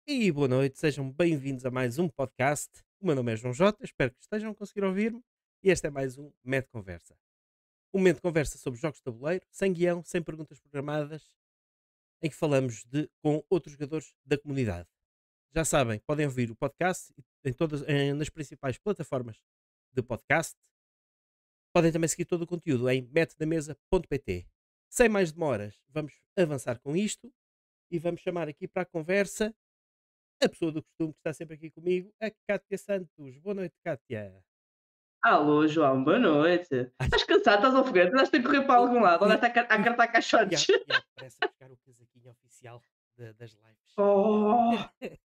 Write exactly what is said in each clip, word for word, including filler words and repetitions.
E boa noite, sejam bem-vindos a mais um podcast. O meu nome é João Jota, espero que estejam a conseguir ouvir-me. E este é mais um Mete Conversa. Um momento de conversa sobre jogos de tabuleiro, sem guião, sem perguntas programadas, em que falamos de, com outros jogadores da comunidade. Já sabem, podem ouvir o podcast em todas, em- nas principais plataformas de podcast. Podem também seguir todo o conteúdo em metodamesa ponto pt. Sem mais demoras, vamos avançar com isto e vamos chamar aqui para a conversa a pessoa do costume que está sempre aqui comigo, a Cátia Santos. Boa noite, Cátia. Alô, João, boa noite. Ai, Estás cansado? Estás ofegante? Estás ter que correr para eu, algum eu lado? fui, Andaste a, car- a fui, cartar fui caixotes? à, fui à pressa buscar o casaquinho oficial da- das lives. Oh!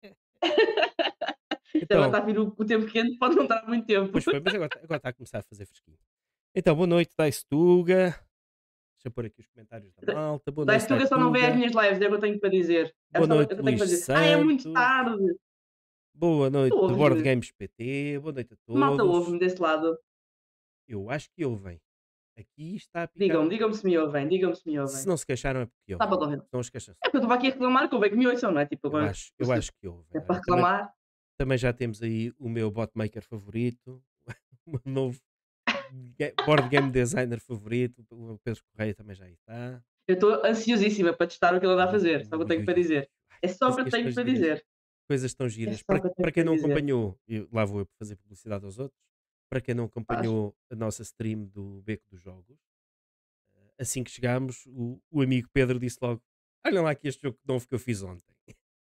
Agora Então, está a vir o, o tempo quente, pode não dar muito tempo. pois foi, mas agora, agora está a começar a fazer fresquinho. Então, boa noite, Dai-se Tuga. Deixa eu pôr aqui os comentários da malta. Boa noite, Dai-se Dai Tuga só não vê as Tuga. minhas lives, é o que eu tenho para dizer. É Boa só o noite, que eu tenho Luís para dizer. Ah, é muito Santos. tarde. Boa Tu noite, Board ouves-me? Games P T. Boa noite a Malta todos. ouve-me desse lado. Eu acho que ouvem. Aqui está a picar Digam-me, um. digam-me se me ouvem, digam-me se me Se ouvem. não se queixaram é porque Está ouvem. para ouvir. Se não se queixam. É porque eu estava aqui a reclamar que eu vejo que me ouçam, não é? Tipo, Eu agora, acho, eu acho que é ouvem. para Olha, também, reclamar. também já temos aí o meu botmaker favorito, o meu novo ga- board game designer favorito, o Pedro Correia também já aí está. Eu estou ansiosíssima para testar o que ele anda a Ui, fazer. Só o que eu ui, tenho ui, para ui. dizer. Ai, É só o que eu coisinhas tão tenho para giras, dizer. coisas tão É giras. só o Para, que eu tenho para quem para não dizer. acompanhou, eu, lá vou eu fazer publicidade aos outros, para quem não Faz. acompanhou a nossa stream do Beco dos Jogos, assim que chegámos, o, o amigo Pedro disse logo: olha lá aqui este jogo novo que eu fiz ontem.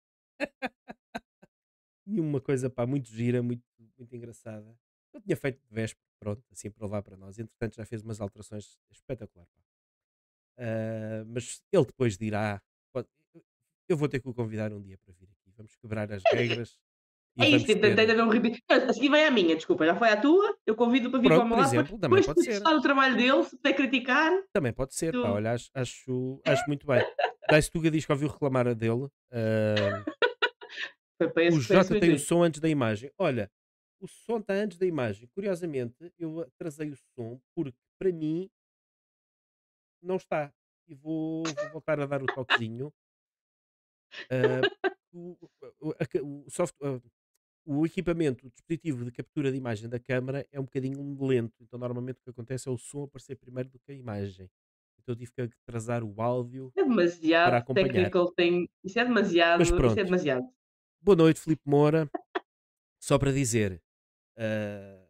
E uma coisa, pá, muito gira, muito, muito engraçada. Eu tinha feito de véspera, pronto, assim para levar para nós. Entretanto, já fez umas alterações espetacular. Pá. Ah, mas ele depois dirá. pode- Eu vou ter que o convidar um dia para vir aqui. Vamos quebrar as regras e É isso, vamos tem tem tem de ter. haver um repeat. Não, a seguir vai a minha, desculpa, já foi à tua, eu convido para vir para Pronto, o meu por lado, depois exemplo, também depois pode de ser. testar o trabalho dele, se puder criticar, Também pode ser, pá. tu Olha, acho, acho, acho muito bem. Dice Tuga diz que ouviu reclamar a dele. ah, foi para o esse foi esse Jota o tem o intuito. som antes da imagem. Olha, o som está antes da imagem. Curiosamente, eu atrasei o som porque, para mim, não está. E vou, vou voltar a dar o toquezinho. ah, o, o, a ca- o soft- ah, o equipamento, o dispositivo de captura de imagem da câmara é um bocadinho lento. Então, normalmente, o que acontece é o som aparecer primeiro do que a imagem. Então, eu tive que atrasar o áudio É para demasiado acompanhar. technical thing, isso é Mas demasiado, isso é pronto. demasiado. Boa noite, Filipe Moura. Só para dizer. ah,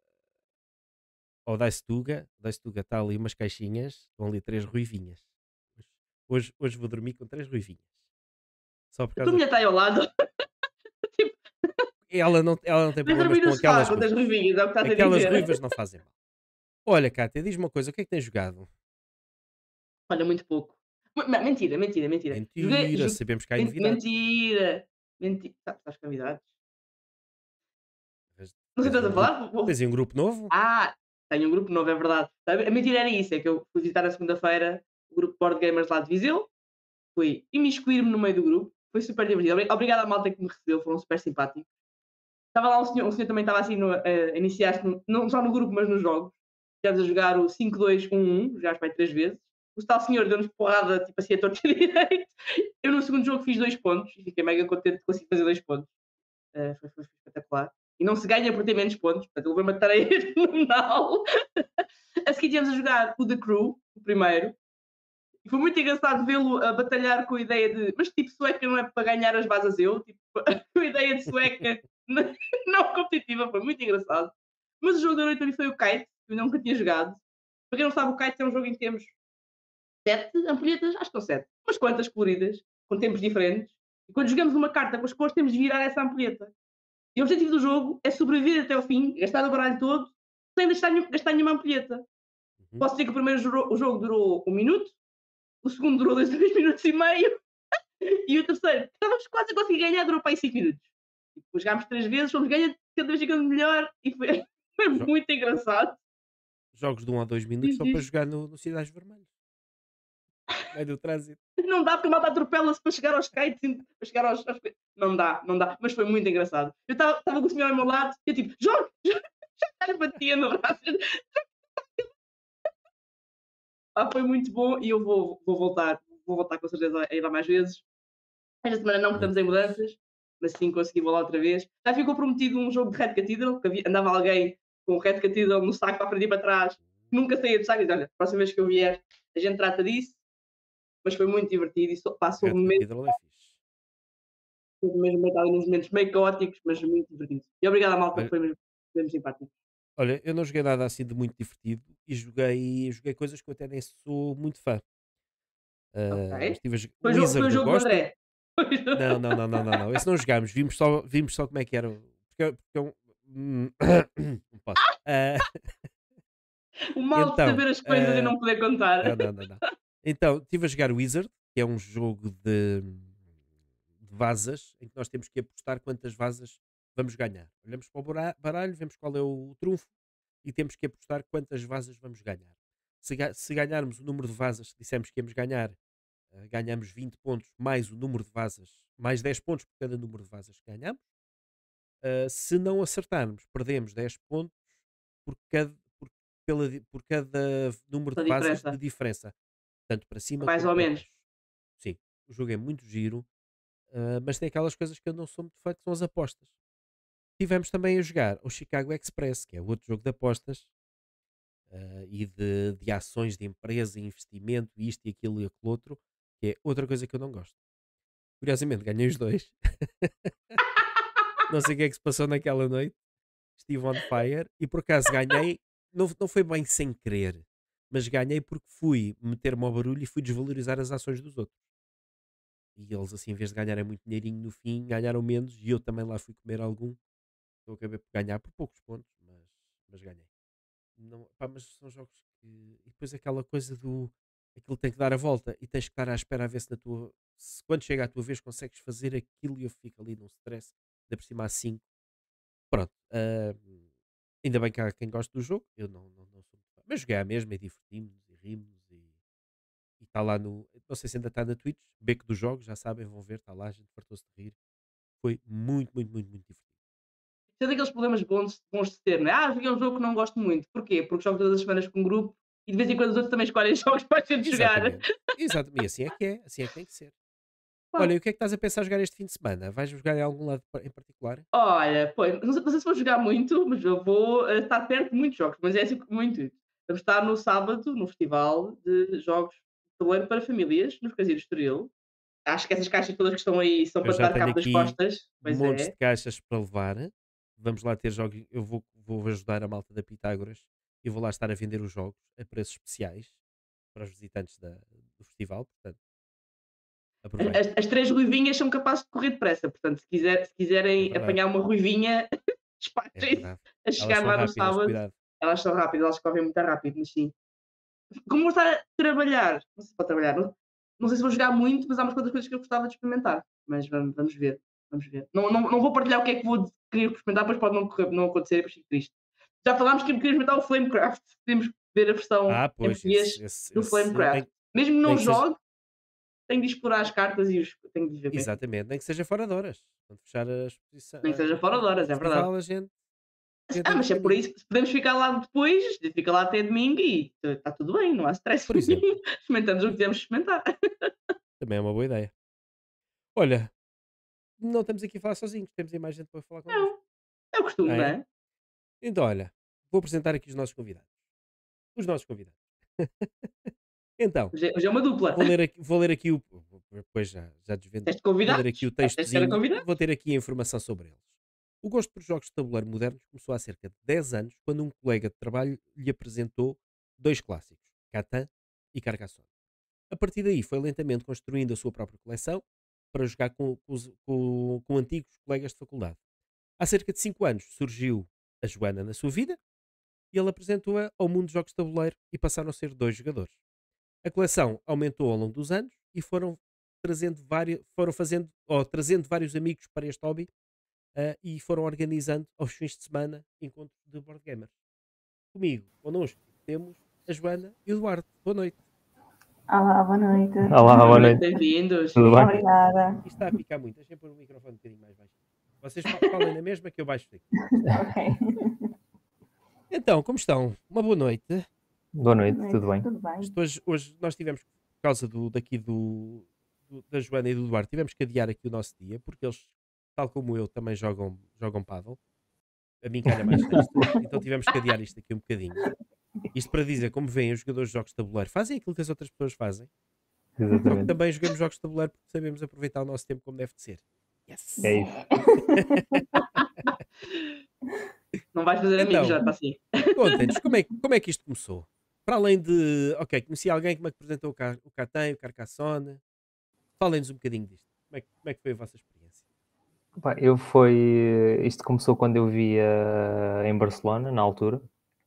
ao Dice Tuga, o Dice Tuga está ali umas caixinhas, estão ali três ruivinhas. Hoje, hoje, hoje vou dormir com três ruivinhas. Só por A tua causa mulher está disso. aí ao lado, tipo, Ela não, ela não tem vais problemas dormir no com sofá aquelas com as ruivas. ruivinhas, é o que estás a Aquelas dizer. ruivas não fazem mal. Olha, Cátia, diz-me uma coisa, o que é que tens jogado? Olha, muito pouco. Me me mentira, mentira, mentira. Joguei Mentira, jo sabemos que há men novidades. mentira, menti sa sabes convidados? Tens, Não sei o tens que estás um a grupo, falar? Vou tens aí um grupo novo? Ah, tenho um grupo novo, é verdade. A a mentira era isso, é que eu fui visitar na segunda-feira o grupo de board gamers lá de Viseu, fui imiscuir-me no meio do grupo, foi super divertido. Obri obrigado à malta que me recebeu, foram super simpáticos. Estava lá um senhor, um senhor também estava assim no, a a iniciar-se, no- não só no grupo, mas nos jogos. Estivemos a jogar o cinco dois um um, jogámos para aí três vezes. O tal senhor deu-nos porrada, tipo assim, a torto e a direito. Eu no segundo jogo fiz dois pontos e fiquei mega contente de conseguir fazer dois pontos. Eh, foi, foi espetacular. E não se ganha por ter menos pontos, portanto, ele levei uma tarefa fenomenal. A seguir tivemos a jogar o The Crew, o primeiro, e foi muito engraçado vê-lo a batalhar com a ideia de mas tipo, sueca não é para ganhar as basas eu, tipo, com a ideia de sueca não competitiva, foi muito engraçado. Mas o jogo da noite para mim foi o Kite, que eu nunca tinha jogado. Para quem não sabe, o Kite é um jogo em que temos sete ampulhetas, acho que são sete, umas quantas coloridas, com tempos diferentes, e quando jogamos uma carta com as cores temos de virar essa ampulheta. E o objetivo do jogo é sobreviver até ao fim, gastar o baralho todo, sem gastar, nenhum- gastar nenhuma ampulheta. Uhum. Posso dizer que o primeiro juro- o jogo durou um minuto, o segundo durou dois, dois minutos e meio, e o terceiro, estávamos quase a conseguir ganhar, durou para aí cinco minutos. E depois jogámos três vezes, fomos ganhando, cada vez ficando melhor, e foi, foi Jo- muito engraçado. Jogos de um a dois minutos Diz, só para diz. jogar no, no Cidades Vermelhas. Meio do trânsito. Não dá porque a malta atropela-se para chegar aos kites, para chegar aos, aos... Não dá, não dá, mas foi muito engraçado. Eu estava com o senhor ao meu lado, e eu tipo, joga, joga, já lhe batia no braço. Ah, foi muito bom e eu vou, vou voltar, vou voltar com certeza a ir lá mais vezes. Esta semana não, porque Muito estamos em fixe. mudanças, mas sim consegui lá outra vez. Já ficou prometido um jogo de Red Cathedral, que havia, andava alguém com o Red Cathedral no saco para frente e para trás, nunca saía do saco e disse, olha, a próxima vez que eu vier, a gente trata disso, mas foi muito divertido e so- passou Red mesmo, Cathedral é fixe. mesmo meio ali nos momentos meio caóticos, mas muito divertido. E obrigado à malta que Olha, foi mesmo, mesmo simpático. olha, eu não joguei nada assim de muito divertido e joguei, joguei coisas que eu até nem sou muito fã. Ok. Ah, estive a jogar Foi, o jo- foi o Wizard, eu jogo do gosto. André. Foi o Não, jogo- não, não, não, não, não. Esse não jogámos. Vimos só, vimos só como é que era. Porque, porque é um. Hum, não posso. Ah, o mal de então, saber as coisas e ah, não poder contar. não, não, não, não. Então, estive a jogar Wizard, que é um jogo de, de vasas, em que nós temos que apostar quantas vasas vamos ganhar. Olhamos para o bara- baralho, vemos qual é o trunfo e temos que apostar quantas vasas vamos ganhar. Se, ga- se ganharmos o número de vasas que dissemos que íamos ganhar, ah, ganhamos vinte pontos mais o número de vasas, mais dez pontos por cada número de vasas que ganhamos. Uh, se não acertarmos, perdemos dez pontos por cada, por, pela di- por cada número de A vasas diferença. de diferença, tanto para cima Mais como ou para menos. baixo. Sim, o jogo é muito giro, uh, mas tem aquelas coisas que eu não sou muito fã, que são as apostas. Tivemos também a jogar o Chicago Express, que é outro jogo de apostas uh, e de, de ações de empresa, investimento, isto e aquilo e aquilo outro, que é outra coisa que eu não gosto. Curiosamente, ganhei os dois. Não sei o que é que se passou naquela noite. Estive on fire e por acaso ganhei, não, não foi bem sem querer, mas ganhei porque fui meter-me ao barulho e fui desvalorizar as ações dos outros. E eles, assim, em vez de ganharem muito dinheirinho no fim, ganharam menos e eu também lá fui comer algum. Eu acabei por ganhar por poucos pontos, mas, mas ganhei. Não, pá, mas são jogos que. E depois aquela coisa do. Aquilo tem que dar a volta e tens que estar à espera a ver se na tua. Se quando chega à tua vez consegues fazer aquilo e eu fico ali num stress, de por cima a cinco. Pronto. ah, Ainda bem que há quem goste do jogo, eu não, não, não sou muito fã. Mas joguei à mesma e divertimos e rimos e está lá no. Não sei se ainda está na Twitch, Beco dos Jogos, já sabem, vão ver, está lá, a gente fartou-se de rir. Foi muito, muito, muito, muito divertido. Isso é daqueles problemas bons, bons de ter, né? Ah, joguei um jogo que não gosto muito. Porquê? Porque jogo todas as semanas com um grupo e de vez em quando os outros também escolhem jogos para a gente jogar. Exatamente. Exatamente. E assim é que é, assim é que tem que ser. Olha, Pá, e o que é que estás a pensar jogar este fim de semana? Vais jogar em algum lado pa- em particular? olha, pô, não sei, não sei se vou jogar muito, mas eu vou eh, estar perto de muitos jogos. Mas é assim como muito. Vamos estar no sábado, no festival de jogos de tabuleiro para famílias, nos Casinos de Estoril. Acho que essas caixas todas que estão aí são Eu para te já dar tenho cabo das aqui costas. Pois montes é. de caixas para levar. Vamos lá ter jogos. Eu vou, vou ajudar a malta da Pitágoras e vou lá estar a vender os jogos a preços especiais para os visitantes da- do festival. Portanto, As, aproveita. as- as três ruivinhas são capazes de correr depressa, portanto, se, quiser, se É quiserem verdade, apanhar uma ruivinha, é despachem-se verdade. a Elas chegar são lá no rápidas, sábado. cuidado. Elas são rápidas, elas correm muito rápido, mas sim. Como vou estar a trabalhar, não sei se para trabalhar, não, não sei se vou jogar muito, mas há umas quantas coisas que eu gostava de experimentar. Mas vamos, vamos ver, vamos ver. Não, não, não vou partilhar o que é que vou querer experimentar, pois pode não, correr, não acontecer e depois fico triste. Já falámos que queríamos experimentar o Flamecraft, podemos ver a versão Ah, em pois, português esse, esse, do esse Flamecraft. nem, Mesmo que nem não que seja, jogue, tenho de explorar as cartas e os, tenho de ver como é que fica. exatamente, nem que seja fora de horas. Quando fechar a exposição, Nem que seja a- fora de a- o horas, é verdade. festival, a gente, a gente Ah, mas entra se é por caminho. isso, se podemos ficar lá depois, a gente fica lá até domingo e está tudo bem, não há stress Por exemplo, nenhum. Experimentamos o que temos de experimentar. também é uma boa ideia. Olha, não estamos aqui a falar sozinhos, temos aí mais gente para falar connosco, Não, é o não costume, não é? é? Então, olha, vou apresentar aqui os nossos convidados. Os nossos convidados. Então, Hoje é, hoje é uma dupla. vou ler aqui, vou ler aqui o. Depois já, já desvendo. Teste Vou ler convidados? aqui o Ah, tens de ter textozinho e vou convidados? ter aqui a informação sobre eles. O gosto por jogos de tabuleiro modernos começou há cerca de dez anos, quando um colega de trabalho lhe apresentou dois clássicos, Catan e Carcassonne. A partir daí foi lentamente construindo a sua própria coleção para jogar com, com os- com- com antigos colegas de faculdade. Há cerca de cinco anos surgiu a Joana na sua vida e ele apresentou-a ao mundo de jogos de tabuleiro e passaram a ser dois jogadores. A coleção aumentou ao longo dos anos e foram trazendo vários, foram fazendo, ou trazendo vários amigos para este hobby, ah, e foram organizando aos fins de semana encontros de board gamers. Comigo, connosco, temos a Joana e o Eduardo. Boa noite. Olá, boa noite. Olá, boa noite. Bem-vindos. Tudo bem? Obrigada. Isto está a ficar muito. Deixem pôr o microfone um bocadinho mais baixo. Vocês fa- falem na mesma que eu baixo aqui. Ok. Então, como estão? Uma boa noite. Boa noite, tudo bem? Tudo bem. Isto hoje, hoje nós tivemos, por causa do, daqui do, do- da Joana e do Eduardo, tivemos que adiar aqui o nosso dia, porque eles tal como eu, também jogam, jogam paddle. A mim calha mais sexta. Então tivemos que adiar isto aqui um bocadinho. Isto para dizer, como veem, os jogadores de jogos de tabuleiro fazem aquilo que as outras pessoas fazem. Exatamente. Também jogamos jogos de tabuleiro porque sabemos aproveitar o nosso tempo como deve de ser. Yes! É isso. Não vais fazer amigos, Então, já está assim. contem-nos, como é, como é que isto começou? Para além de, ok, conheci alguém que me apresentou o, Ca- o Catan, o Carcassonne. Falem-nos um bocadinho disto. Como é, que- como é que foi a vossa experiência? Pá, eu foi. Isto começou quando eu via em Barcelona, na altura.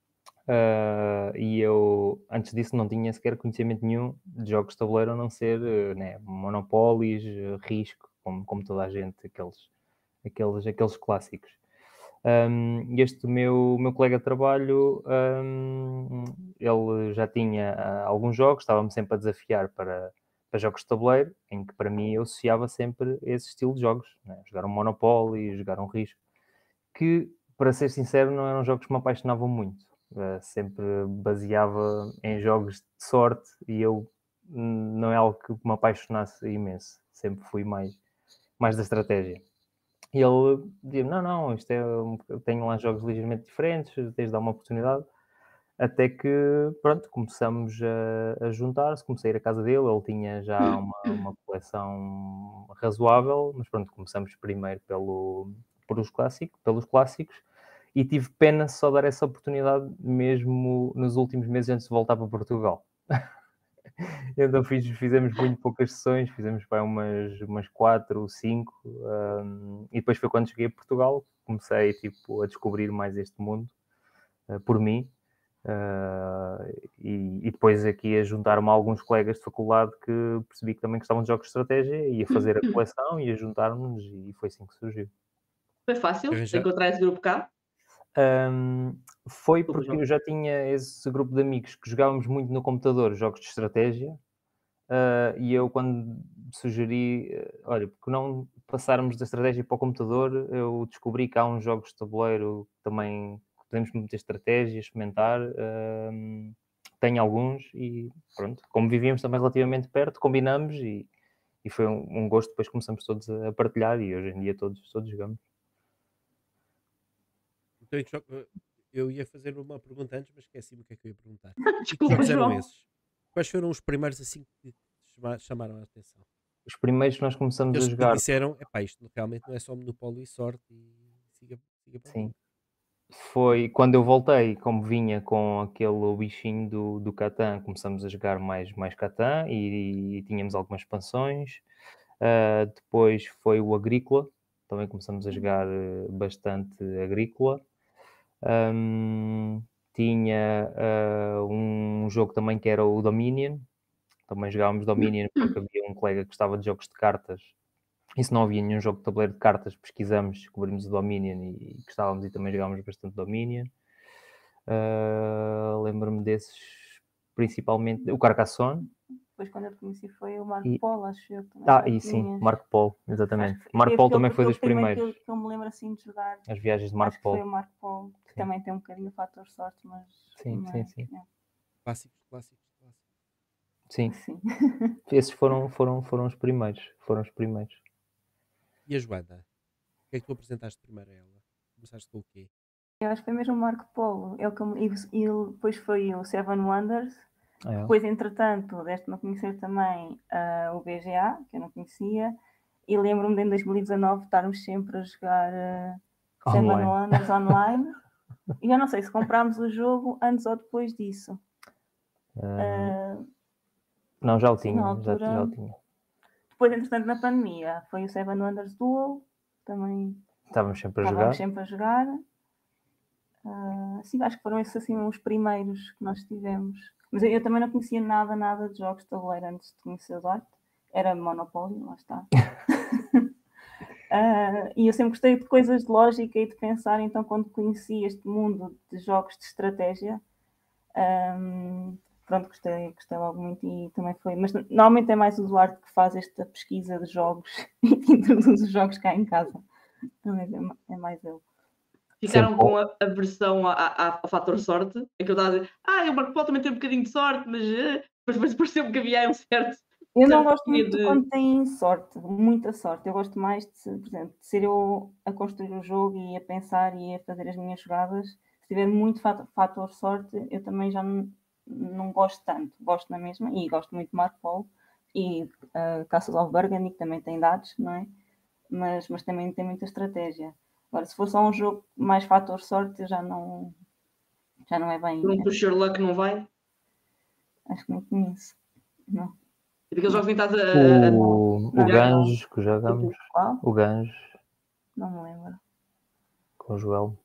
Ah, e eu, antes disso, não tinha sequer conhecimento nenhum de jogos de tabuleiro, a não ser eh, né, Monopolies, eh, Risco, como, como toda a gente, aqueles, aqueles, aqueles clássicos. Um, este meu, meu colega de trabalho, um, ele já tinha ah, alguns jogos, estava-me sempre a desafiar para, para jogos de tabuleiro, em que para mim eu associava sempre esse estilo de jogos, né? Jogar um Monopoly, jogar um Risco, que, para ser sincero, não eram jogos que me apaixonavam muito. Uh, sempre baseava em jogos de sorte e eu hum, não é algo que me apaixonasse imenso. Sempre fui mais, mais da estratégia. E ele dizia, não, não, isto é, um- eu tenho lá jogos ligeiramente diferentes, tens de dar uma oportunidade. Até que, pronto, começamos a, a juntar-se, comecei a ir à casa dele, ele tinha já uma, uma coleção razoável, mas pronto, começamos primeiro pelo, pelos, clássico, pelos clássicos e tive pena só dar essa oportunidade mesmo nos últimos meses antes de voltar para Portugal. Então fiz, fizemos muito poucas sessões, fizemos para umas, umas quatro ou cinco, um, e depois foi quando cheguei a Portugal, comecei tipo, a descobrir mais este mundo, uh, por mim, uh, e, e depois aqui a juntar-me a alguns colegas de faculdade que percebi que também gostavam de jogos de estratégia, e a fazer a coleção e a juntar-nos, e foi assim que surgiu. Foi fácil Arranjar- encontrar esse grupo cá. Um, foi Desculpa, porque João. eu já tinha esse grupo de amigos que jogávamos muito no computador, jogos de estratégia, uh, e eu quando sugeri, uh, olha, porque não passarmos da estratégia para o computador, eu descobri que há uns jogos de tabuleiro que também podemos meter estratégia, experimentar, um, tenho alguns e pronto, como vivíamos também relativamente perto, combinamos e, e foi um, um gosto, depois começamos todos a partilhar e hoje em dia todos, todos jogamos. Então, em que jogo- eh, eu ia fazer uma pergunta antes, mas esqueci-me o que é que eu ia perguntar. E que Desculpa, jogos eram João. esses? Quais foram os primeiros assim que te chama- chamaram a atenção? Os primeiros que nós começamos a Aqueles que te jogar, disseram, epá, isto realmente não é só Monopólio e sorte e siga, siga para a sim, vida. foi quando eu voltei, como vinha com aquele bichinho do, do Catan, começamos a jogar mais, mais Catan e, e tínhamos algumas expansões. Uh, depois foi o Agrícola, também começamos a jogar uh, bastante Agrícola. Um, tinha uh, um jogo também que era o Dominion, também jogávamos Dominion porque havia um colega que gostava de jogos de cartas. E se não havia nenhum jogo de tabuleiro de cartas, pesquisamos, descobrimos o Dominion e gostávamos e também jogávamos bastante Dominion. Uh, lembro-me desses, principalmente o Carcassonne. Depois, quando eu te conheci, foi o Marco E- Polo, acho eu. Que também Ah, já e sim, tinhas. Marco Polo, Acho exatamente. que foi- Marco foi Polo aquele- também foi aquele dos primeiro primeiros. Que eu, que eu me lembro assim de jogar. As viagens de Acho Marco que foi Polo. o Marco Polo, que Sim. também tem um bocadinho o fator sorte, mas. Sim, sim, mas, sim. é. Clássicos, clássicos, clássicos. Sim, Sim. esses foram, foram, foram os primeiros. Foram os primeiros. E a Joana? O que é que tu apresentaste primeiro a ela? Começaste com o quê? Eu acho que foi mesmo o Marco Polo. Ele, que me- e, e depois foi o Seven Wonders. Ah, é? Depois, entretanto, deste-me a conhecer também ah, o B G A, que eu não conhecia. E lembro-me de em dois mil e dezanove estarmos sempre a jogar uh, Seven Online. Wonders online. E eu não sei se comprámos o jogo antes ou depois disso. Ah, Uh, não, já o sim, tinha. na Já, altura- já o tinha. depois, entretanto, na pandemia, foi o Seven Wonders Duel. Também Estávamos sempre a estávamos jogar. sempre a jogar. Uh, sim, acho que foram esses assim os primeiros que nós tivemos. Mas eu, eu também não conhecia nada, nada de jogos de tabuleiro antes de conhecer o Duarte. Era Monopólio, lá está. Uh, e eu sempre gostei de coisas de lógica e de pensar, então quando conheci este mundo de jogos de estratégia, um, pronto, gostei, gostei logo muito e também foi. Mas normalmente é mais o Duarte que faz esta pesquisa de jogos e que introduz os jogos cá em casa. Mas é, é mais eu. Ficaram Sempre com a aversão a- a- ao fator sorte. É que eu estava a dizer, ah, o Marco Polo também tem um bocadinho de sorte, mas eh", depois, depois pareceu-me que havia aí um certo, Eu não certa gosto teoria muito de- quando tem sorte, muita sorte. Eu gosto mais de, ser- por exemplo, de ser eu a construir o jogo e a pensar e a fazer as minhas jogadas. Se tiver muito fator, fator sorte, eu também já não, não gosto tanto. Gosto na mesma e gosto muito de Marco Polo e uh, Castles of Burgundy, que também tem dados, não é? Mas, mas também tem muita estratégia. Agora, se for só um jogo mais fator sorte, eu já não, já não é bem. Por um push your luck não vai. Acho que não conheço. Não. E daqueles jogos em que estás a. a- a- O, o não. Ganjo que jogamos. Qual? O Ganjo Não me lembro. com o Joel.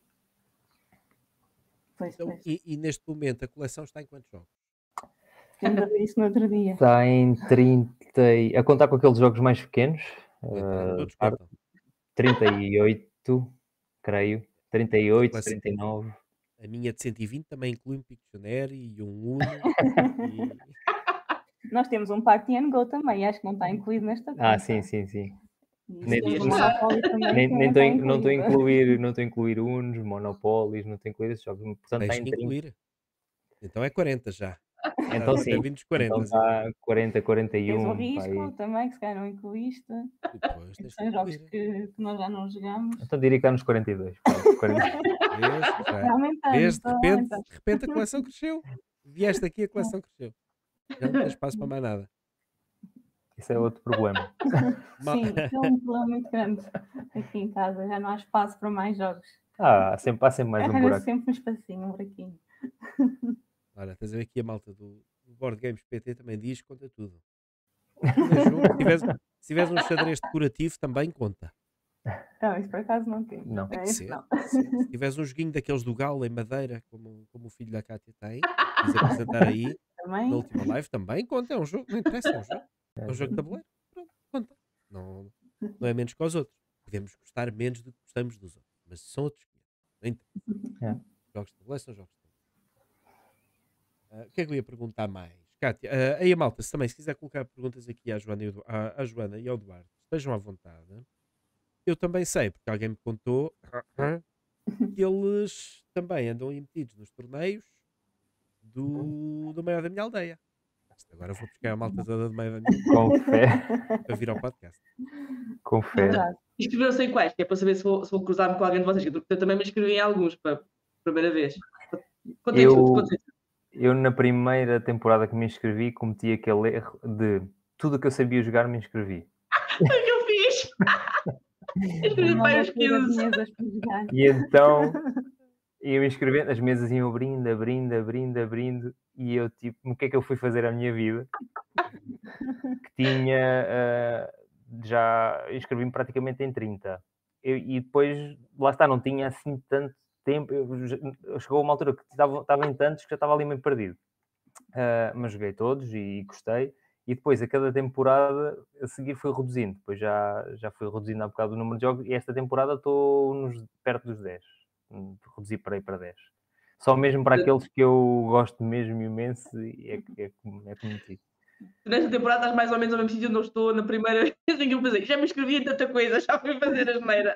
Pois, Então, pois. e, e neste momento a coleção está em quantos jogos? Temos a ver isso no outro dia. Está em trinta. e- A contar com aqueles jogos mais pequenos. Contando, eh, todos par- contam. trinta e oito, creio. trinta e oito, coleção- trinta e nove. A minha de cento e vinte também inclui um Pictionary e um Uno. e... Nós temos um Party and Go também, acho que não está incluído nesta conta. Ah, sim, sim, sim. E Nem- temos o nem- Monopoly também, Nem que nem não está estou não estou a incluído. incluir, não estou a incluir Unos, Monopolies, não estou a incluir esses jogos. Portanto, está Tens em que trinta. incluir. Então é quarenta já. Então Está sim. vindo os quarenta. Então está quarenta, quarenta e Tens o um. Risco Vai. também, que se calhar não incluíste. Depois tens que São jogos incluir. que, que nós já não jogamos. Então diria que está nos quarenta e dois. pronto, quarenta. Vês? Já- Vai aumentando. Vês? De vai repente, aumentando. de repente a coleção cresceu. Vieste aqui, a coleção cresceu. Já não tem espaço para mais nada. Isso é outro problema. Ma- Sim, isso é um problema muito grande aqui em casa. Já não há espaço para mais jogos. Ah, há sempre, há sempre mais um Arranja buraco. sempre um espacinho, um buraquinho. Olha, estás a ver aqui a malta do, do Board Games P T também diz, conta tudo. Tudo é jogo. Se tiveres, se tiveres um xadrez decorativo também conta. Não, isso por acaso não tem. Não. Tem É que isso ser. não. tem que ser. Se tiveres um joguinho daqueles do Galo em madeira, como, como o filho da Cátia tem, quis apresentar aí, Também. na última live, também conta. É um jogo, não interessa, é um jogo. É um jogo de tabuleiro. Pronto, conta. Não, não é menos que os outros. Podemos gostar menos do que gostamos dos outros, mas são outros quinhentos. Não interessa. É. Jogos de tabuleiro são jogos de tabuleiro. Ah, o que é que eu ia perguntar mais? Cátia, ah, aí a malta, se também se quiser colocar perguntas aqui à Joana, e ao, à, à Joana e ao Duarte, estejam à vontade. Eu também sei, porque alguém me contou que eles também andam aí metidos nos torneios do, do maior da minha aldeia. Isto agora vou buscar a malta toda do maior da minha aldeia Com fé, para vir ao podcast. com É fé. verdade. Inscreveram-se em quais? Que é para saber se vou, se vou cruzar-me com alguém de vocês. Porque eu também me inscrevi em alguns para primeira vez. Contem Eu- tudo, contem tudo. Eu, na primeira temporada que me inscrevi, cometi aquele erro de tudo o que eu sabia jogar, me inscrevi. Foi o que eu fiz! Inscrevi Uma para os loucura de quinze. mesas para jogar. E então, ia me inscrevendo, as mesas iam abrindo, abrindo, abrindo, abrindo, e eu, tipo, o que é que eu fui fazer à minha vida? Que tinha, ah, já inscrevi-me praticamente em trinta. Eu- e depois, lá está, não tinha assim tanto tempo. Eu, já- chegou uma altura que estava, estava em tantos que já estava ali meio perdido. Ah, mas joguei todos e gostei. E depois, a cada temporada, a seguir foi reduzindo. Depois já, já fui reduzindo há bocado o número de jogos. E esta temporada estou nos, perto dos dez. Hum, Reduzi para aí para dez. Só mesmo para aqueles que eu gosto mesmo imenso e é, que- é, como- é como digo. Nesta temporada estás mais ou menos ao mesmo sítio onde eu estou na primeira vez em que eu pensei. Já me inscrevi em tanta coisa, já fui fazer a geneira.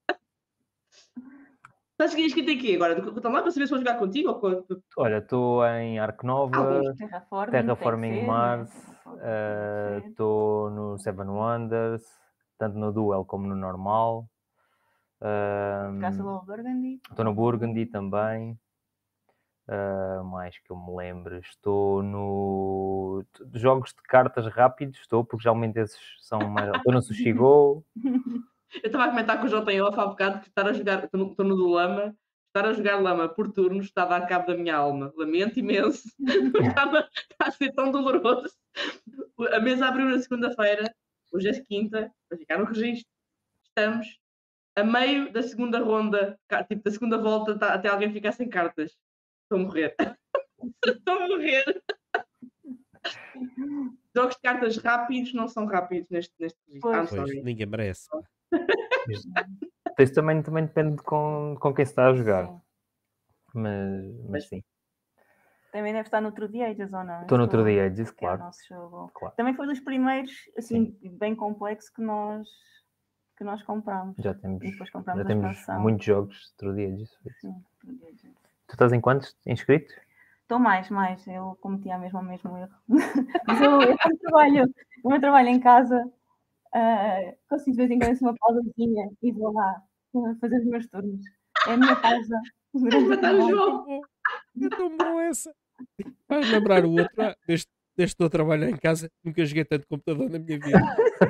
Estás inscrito aqui agora? Estão lá para saber se vou jogar contigo ou com... Olha, estou em Arco Nova, Alguns. Terraforming, Terraforming tem que ser, Mars, né? Terraforming tem que ser. estou no Seven Wonders, tanto no Duel como no normal. Castle of Burgundy. Estou no Burgundy também. Ah, mais que eu me lembro, estou no t- jogos de cartas rápidos, estou, porque geralmente esses são mais. Estou no Sushi Go. Eu estava a comentar com o J Off há bocado que estar a jogar, estou no, estou no do Lama, estar a jogar Lama por turnos está a dar cabo da minha alma. Lamento imenso, está, está a ser tão doloroso. A mesa abriu na segunda-feira, hoje é quinta, para ficar no registro. Estamos a meio da segunda ronda, ca- tipo da segunda volta, tá- até alguém ficar sem cartas. Estou a morrer. Estou a morrer. Jogos de cartas rápidos não são rápidos neste, neste registro. Pois. I'm Pois, sorry. ninguém merece. pá. Isso também, também depende de com, com quem se está a jogar. Sim. Mas, mas sim. Também deve estar no True The Ages, ou não? Estou no Estou- True The Ages, que é o claro. nosso jogo. claro. Também foi dos primeiros, assim, bem complexo que nós, que nós comprámos. Já temos, E depois já comprámos a temos expansão. muitos jogos de True The Ages. Sim, True The Ages. Tu estás em quantos inscritos? Estou mais, mais. Eu cometia mesmo o mesmo erro. Mas eu, eu como trabalho, como eu trabalho em casa, ah, consigo de vez em quando assim uma pausazinha e vou lá ah, fazer os meus turnos. É a minha pausa durante o matar o trabalho. É tão jogo. bom. É tão bom essa. Faz lembrar o outro. Ah, desde, desde que estou a trabalhar em casa, nunca joguei tanto computador na minha vida.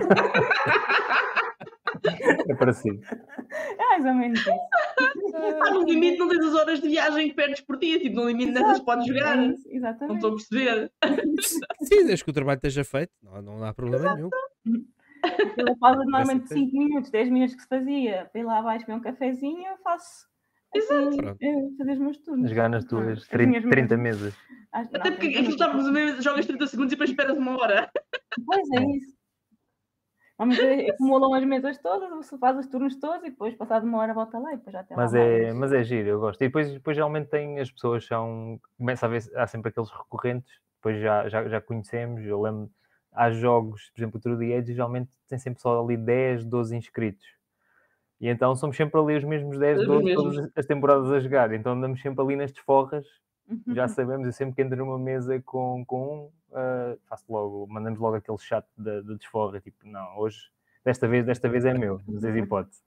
É parecido. É mais ou menos isso. Ah, Ah, no tão limite bom. não tens as horas de viagem que perdes por dia. Tipo, no limite nessas Exato, podes jogar. é isso, Não exatamente. estou a perceber. Sim, desde que o trabalho esteja feito, não, não há problema nenhum. Aquela pausa Parece normalmente de até. cinco minutos, dez minutos que se fazia, para ir lá abaixo beber um cafezinho, eu faço assim, Pronto. eh, fazer os meus turnos. Jogar nas Ah, tuas as trinta, minhas trinta mesas. mesas. Acho- Até não, porque trinta aquilo minutos. estávamos a ver, jogas trinta segundos e depois esperas uma hora. Pois é É. isso. Normalmente acumulam as mesas todas, você faz os turnos todos e depois, passado uma hora, volta lá e depois já tem lá Mas é, mais. mas é giro, eu gosto. E depois, depois geralmente tem, as pessoas são. Começa a ver, há sempre aqueles recorrentes, depois já, já, já conhecemos. Eu lembro, há jogos, por exemplo, o True The Age, geralmente tem sempre só ali dez, doze inscritos. E então somos sempre ali os mesmos dez, Os doze, mesmos. todas as temporadas a jogar. Então andamos sempre ali nas desforras, já Uhum. sabemos. Eu sempre que entro numa mesa com, com um, ah, faço logo, mandamos logo aquele chat da de, desforra, tipo, não, hoje, desta vez, desta vez é meu, não tens hipótese.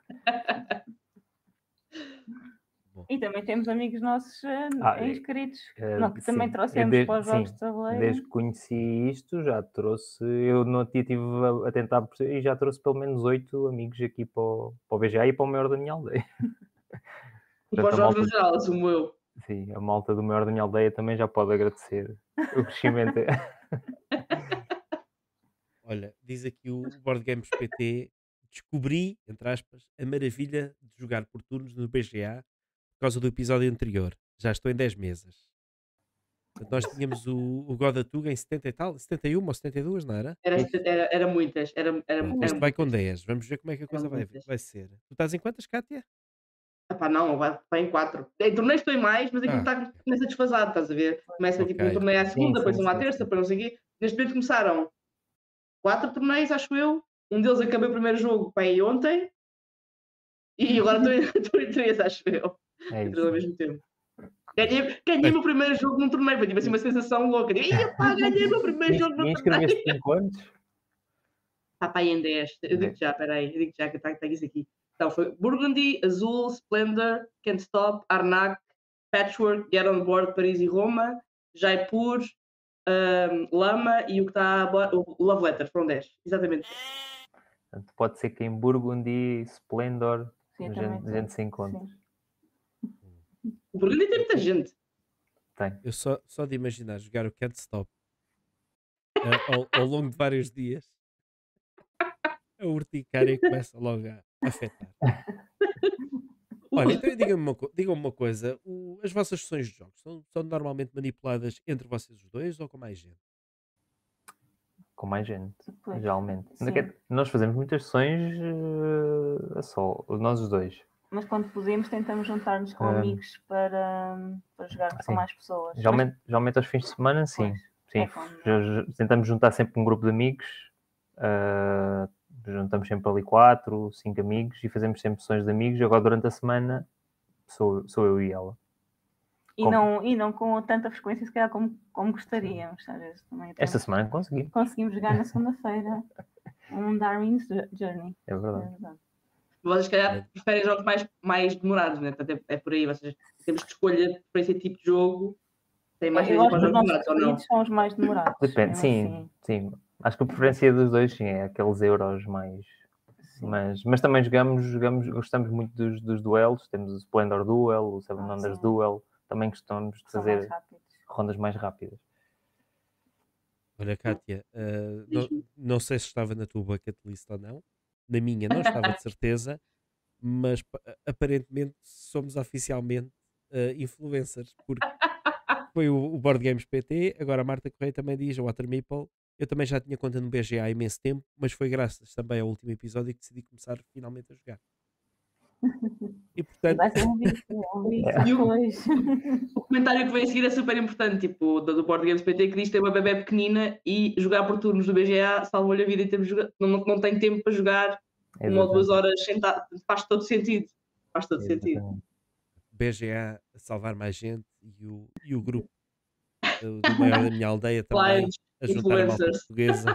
Bom. E também temos amigos nossos eh, Ah, inscritos, eh, não, que também sim, eu trouxemos de- para os jogos sim, de tabuleiro. desde que conheci isto, já trouxe, eu no dia estive a, a tentar perceber e já trouxe pelo menos oito amigos aqui para o, para o B G A e para o maior da minha aldeia. E para Portanto, os a jogos malta, no geral, assumo eu. sim, a malta do maior da minha aldeia também já pode agradecer o crescimento. Olha, diz aqui o Board Games P T, descobri, entre aspas, a maravilha de jogar por turnos no B G A por causa do episódio anterior. Já estou em dez mesas. Portanto, nós tínhamos o, o God of Tuga em setenta e tal, setenta e uma ou setenta e duas, não era? Era, Isso. era, era muitas. Era, era, Pronto, era este vai com muitas. dez. Vamos ver como é que a coisa Eram vai, muitas. vai ser. Tu estás em quantas, Kátia? Epá, não, vai, vai em quatro. Em torneios estou em mais, mas aquilo Ah, está começa desfasado, estás a ver? Começa tipo um ok. torneio à ok. Sim, segunda, depois sim, um à sim, terça, sim. depois não sei o quê. Neste momento começaram quatro torneios, acho eu. Um deles acabei o primeiro jogo para aí ontem. E agora estou em, estou em três, acho eu. É Em três isso. ao mesmo tempo. Ganhei, ganhei o meu primeiro jogo num torneio, foi tipo assim uma sensação louca. Digo, ia pá, ganhei o meu primeiro E jogo num torneio. inscreveste-te em quantos? Ah, pá, em dez. Eu digo já, peraí, eu digo já que está tá isso aqui. Então foi Burgundy, Azul, Splendor, Can't Stop, Arnak, Patchwork, Get On Board, Paris e Roma, Jaipur, um, Lama e o que está a bo- o Love Letter, foram dez. Exatamente. Portanto, pode ser que em Burgundy, Splendor, Sim, a eu também gente, a estou. gente se encontre. Sim. O Burgundy tem muita gente. Tem. Eu só, só de imaginar jogar o Can't Stop ah, ao, ao longo de vários dias, a urticária começa logo a afetar. Olha, então diga-me uma, co- diga-me uma coisa: o- as vossas sessões de jogos são, são normalmente manipuladas entre vocês os dois ou com mais gente? Com mais gente, Pois, geralmente. sim. Quer- Nós fazemos muitas sessões eh, a só, nós os dois. Mas quando podemos, tentamos juntar-nos com Ah, amigos para, para jogar com sim. mais pessoas. Mas, Geralmente, geralmente aos fins de semana, sim. pois, sim. é quando- Já- já- Tentamos juntar sempre um grupo de amigos. ah, juntamos sempre ali quatro, cinco amigos e fazemos sempre sessões de amigos. Agora, durante a semana, sou, sou eu e ela. e, como- não, e não com tanta frequência, se calhar, como, como gostaríamos. Às vezes também Esta semana consegui, conseguimos jogar na segunda-feira um Darwin's Journey. é É verdade. verdade. Vocês, se calhar, preferem jogos mais, mais demorados, né? Portanto, é, é por aí. Vocês temos que escolher para esse tipo de jogo. Tem mais Eu tendência acho para que os os jogos nossos demorados ou não? preferidos são os mais demorados. Depende, mesmo sim, assim. sim. Acho que a preferência dos dois, sim, é aqueles euros mais. Sim. Mas, mas também jogamos, jogamos, gostamos muito dos, dos duelos. Temos o Splendor Duel, o Seven Ah, Wonders sim. Duel. Também gostamos de São mais fazer rápidos. rondas mais rápidas. Olha, Kátia, ah, não, Diz-me. não sei se estava na tua bucket list ou não. Na minha não estava de certeza, mas pa- aparentemente somos oficialmente ah, influencers, porque foi o, o Board Games P T, agora a Marta Correia também diz, a Water Meeple. Eu também já tinha conta no B G A há imenso tempo, mas foi graças também ao último episódio que decidi começar finalmente a jogar. E E portanto, vai ser um vício, é um vício É. depois. O comentário que vem a seguir é super importante, tipo, do, do Board Games P T, que diz que tem uma bebé pequenina e jogar por turnos do B G A salvou-lhe a vida em termos de jogar. Não, não, não tem tempo para jogar uma ou duas horas sentado. Faz todo sentido. Faz todo sentido. Exatamente. B G A a salvar mais gente e o, e o grupo do, do maior da minha aldeia também, Clients, a juntar a malta influencers. portuguesa.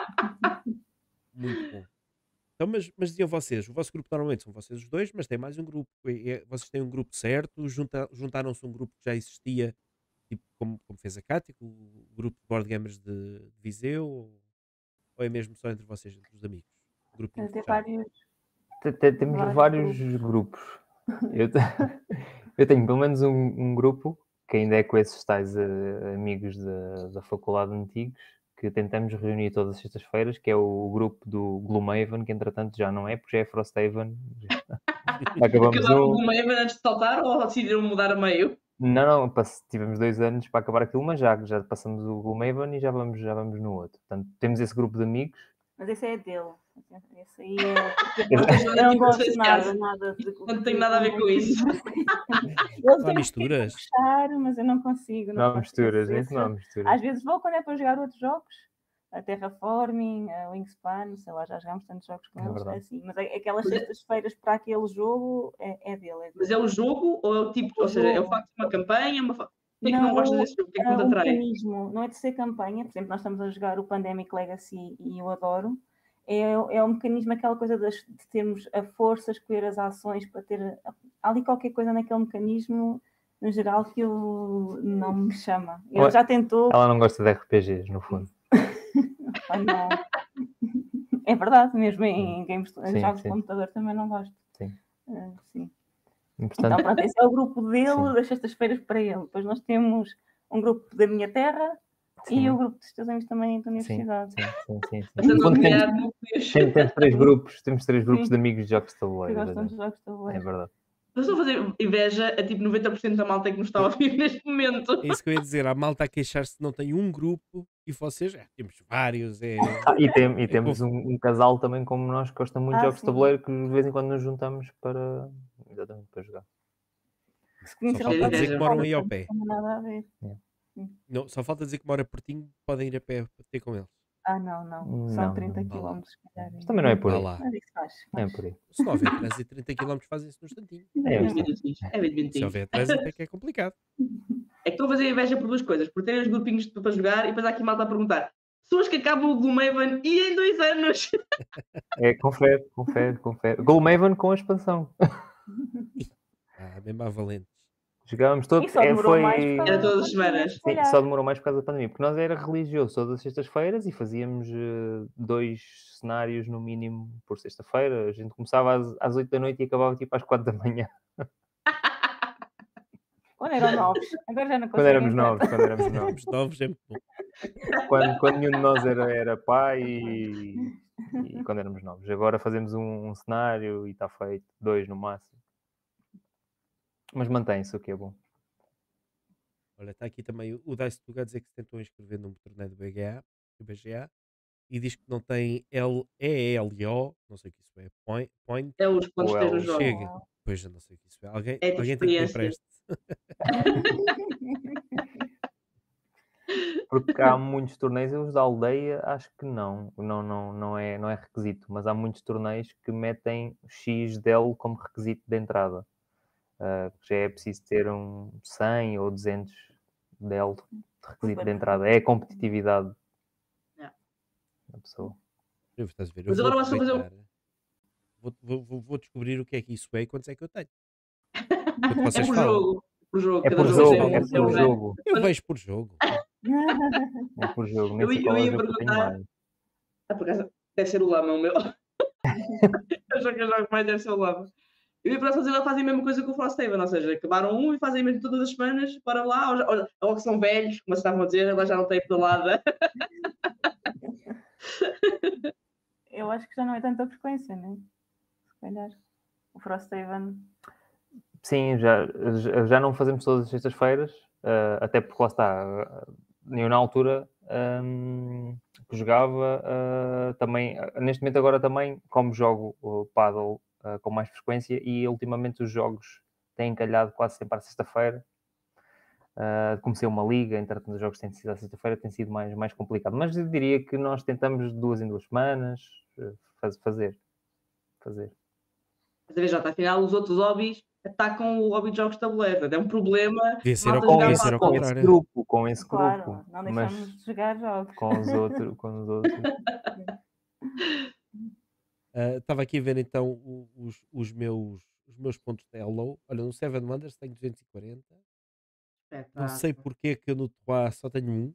Muito bom. Então, mas, mas diziam vocês, o vosso grupo normalmente são vocês os dois, mas tem mais um grupo. É- é- vocês têm um grupo certo, junta- juntaram-se a um grupo que já existia, tipo como, como fez a Cátia, com o grupo de board gamers de, de Viseu, ou, ou é mesmo só entre vocês, entre os amigos? Grupinho Tem fechado. vários. Te- te- Temos Vários vários grupos. Eu, te- eu tenho pelo menos um, um grupo que ainda é com esses tais eh, amigos da, da faculdade antigos, que tentamos reunir todas as sextas-feiras, que é o grupo do Gloomhaven, que entretanto já não é, porque já é Frosthaven. Acabamos Acabaram um... o meio antes de saltar ou decidiram mudar a meio? Não, não, pass- tivemos dois anos para acabar aquilo, mas já, já passamos o Gloomhaven e já vamos, já vamos no outro. Portanto, temos esse grupo de amigos. Mas esse é dele. Esse aí é. Não tens Eu nada não tipo gosto diferenciado. nada, nada de. Não tem nada a ver com isso. Eles Há têm misturas? que puxar, mas eu não consigo. Não há consigo. misturas, Esse- isso não há misturas. Às vezes vou quando é para jogar outros jogos, a Terraforming, a Wingspan, sei lá, já jogámos tantos jogos com É eles, verdade. assim. Mas é- aquelas Mas é- sextas-feiras para aquele jogo é, é dele. É Mas dele. é o jogo ou é o tipo, O ou seja, é o jogo. facto de uma campanha, uma fa... O que é que não Não, gostas desse jogo? O que é que não Ah, te o atrai? mecanismo não é de ser campanha, por exemplo, nós estamos a jogar o Pandemic Legacy e eu adoro. É, é o mecanismo, aquela coisa das- de termos a força, escolher as ações para ter. Há ali qualquer coisa naquele mecanismo, no geral, que eu não me chama. Ele Ué. já tentou. Ela não gosta de R P Gs, no fundo. Ah, não. É verdade, mesmo em games, em Sim, jogos sim. de computador também não gosto. Sim. Ah, sim. E, Então, portanto, pronto, esse é o grupo dele, Sim. das sextas-feiras para ele. Depois nós temos um grupo da minha terra sim, e o grupo dos teus amigos também da sim, universidade. sim, sim, sim, sim. Estás No a fundo, temos, nomear núcleos. temos, temos três grupos, temos três grupos Sim. de amigos de jogos de Que tabuleiro. gostam de É jogos de verdade. tabuleiro. É verdade. Eu estou a fazer inveja a tipo noventa por cento da malta que nos está a ouvir neste momento. É isso que eu ia dizer. A malta a queixar-se que não tem um grupo e vocês, é, temos vários. É, Ah, e, tem- e É temos um, um casal também como nós que gosta muito de Ah, jogos de sim. tabuleiro, que de vez em quando nos juntamos para, exatamente, para jogar. Se só conhecer falta Sim, dizer sim. que moram aí ao pé. Não tem nada a ver. Não, só falta dizer que mora pertinho, podem ir a pé para ter com eles. Ah, não, não. São Não, trinta não. quilómetros, se calhar. Mas também não é por Vá aí. lá. Mas isso faz. Não é faz. por aí. Se não houver trânsito, trinta quilómetros fazem-se num instantinho. É, É mas vinte minutinhos. É vinte Se minutinhos. houver trânsito é que é complicado. É que estou a fazer inveja por duas coisas. Por terem os grupinhos para jogar e depois há aqui malta a perguntar. Pessoas que acabam o Gloomhaven e em dois anos. É, confere, confere, confere. Gloomhaven com a expansão. Ah, mesmo a valentes. Jogávamos todos. E só É, demorou foi... mais por causa Era da todas as pandemia, semanas. se Sim, calhar. só demorou mais por causa da pandemia, porque nós era religioso todas as sextas-feiras e fazíamos eh, dois cenários no mínimo por sexta-feira. A gente começava às, às oito da noite e acabava tipo às quatro da manhã. Quando eram novos. Agora já não Quando éramos conseguem novos, quando éramos novos. Os novos é muito bom. Quando, quando nenhum de nós era, era pai e, e quando éramos novos. Agora fazemos um, um cenário e está feito, dois no máximo. Mas mantém-se, o que é bom. Olha, está aqui também o- o Dice Tuga a dizer que se tentou inscrever num torneio do B G A, do B G A e diz que não tem L E L O, não sei o que isso é, point, point É os pontos que tens no Well, jogo. chega. Pois eu não sei o que isso é. Alguém, É de alguém tem que me experiência. empreste. Porque há muitos torneios, os da aldeia acho que não. Não, não, não, é, não é requisito, mas há muitos torneios que metem X D L como requisito de entrada. Uh, já é preciso ter um cem ou duzentos D L de requisito de entrada. É a competitividade Yeah. da pessoa. Eu, estás a ver? Eu Mas vou, agora basta fazer um- aproveitar, vou, vou, vou, vou descobrir o que é que isso é e quantos é que eu tenho. Enquanto É vocês por falam. jogo. Por jogo. É Cada por jogo jogo, tem um- é tem um por rank. jogo. Eu vejo por jogo. É por jogo. Nem Eu sei ia- qual eu é o ia jogo que eu tenho perguntar- mais. Ah, por acaso, deve ser o Lama o meu. Eu jogo que eu jogo mais deve ser o Lama. Eu ia para fazer, eles fazem a mesma coisa que o Frosthaven, ou seja, acabaram um e fazem mesmo todas as semanas, para lá, ou, já- ou, ou que são velhos, como vocês estavam a dizer, agora já não têm pedalada. Eu acho que já não é tanta frequência, né? Se calhar. O Frosthaven. Sim, já, já- já não fazemos todas as sextas-feiras, uh, até porque lá está, uh, eu na altura um, que jogava, uh, também, uh, neste momento agora também, como jogo o paddle uh, com mais frequência e ultimamente os jogos têm calhado quase sempre à sexta-feira. Uh, comecei uma liga, entretanto os jogos têm sido à sexta-feira, tem sido mais, mais complicado, mas eu diria que nós tentamos de duas em duas semanas uh, faz- fazer, fazer. Mas a ver, já está, afinal, os outros hobbies atacam o hobby de jogos de tabuleiro. Portanto, é um problema. Devia ser ao, malta Com jogar devia esse, ser ao mal. com esse contrário. grupo, com esse Claro, grupo. não Mas deixamos de jogar jogos. com os outros, com os outros. Estava aqui a ver então o- os, os meus, os meus pontos de Hello. Olha, no Seven Wonders tenho duzentos e quarenta. Não sei Espetáculo. porque é que eu no Troá só tenho um.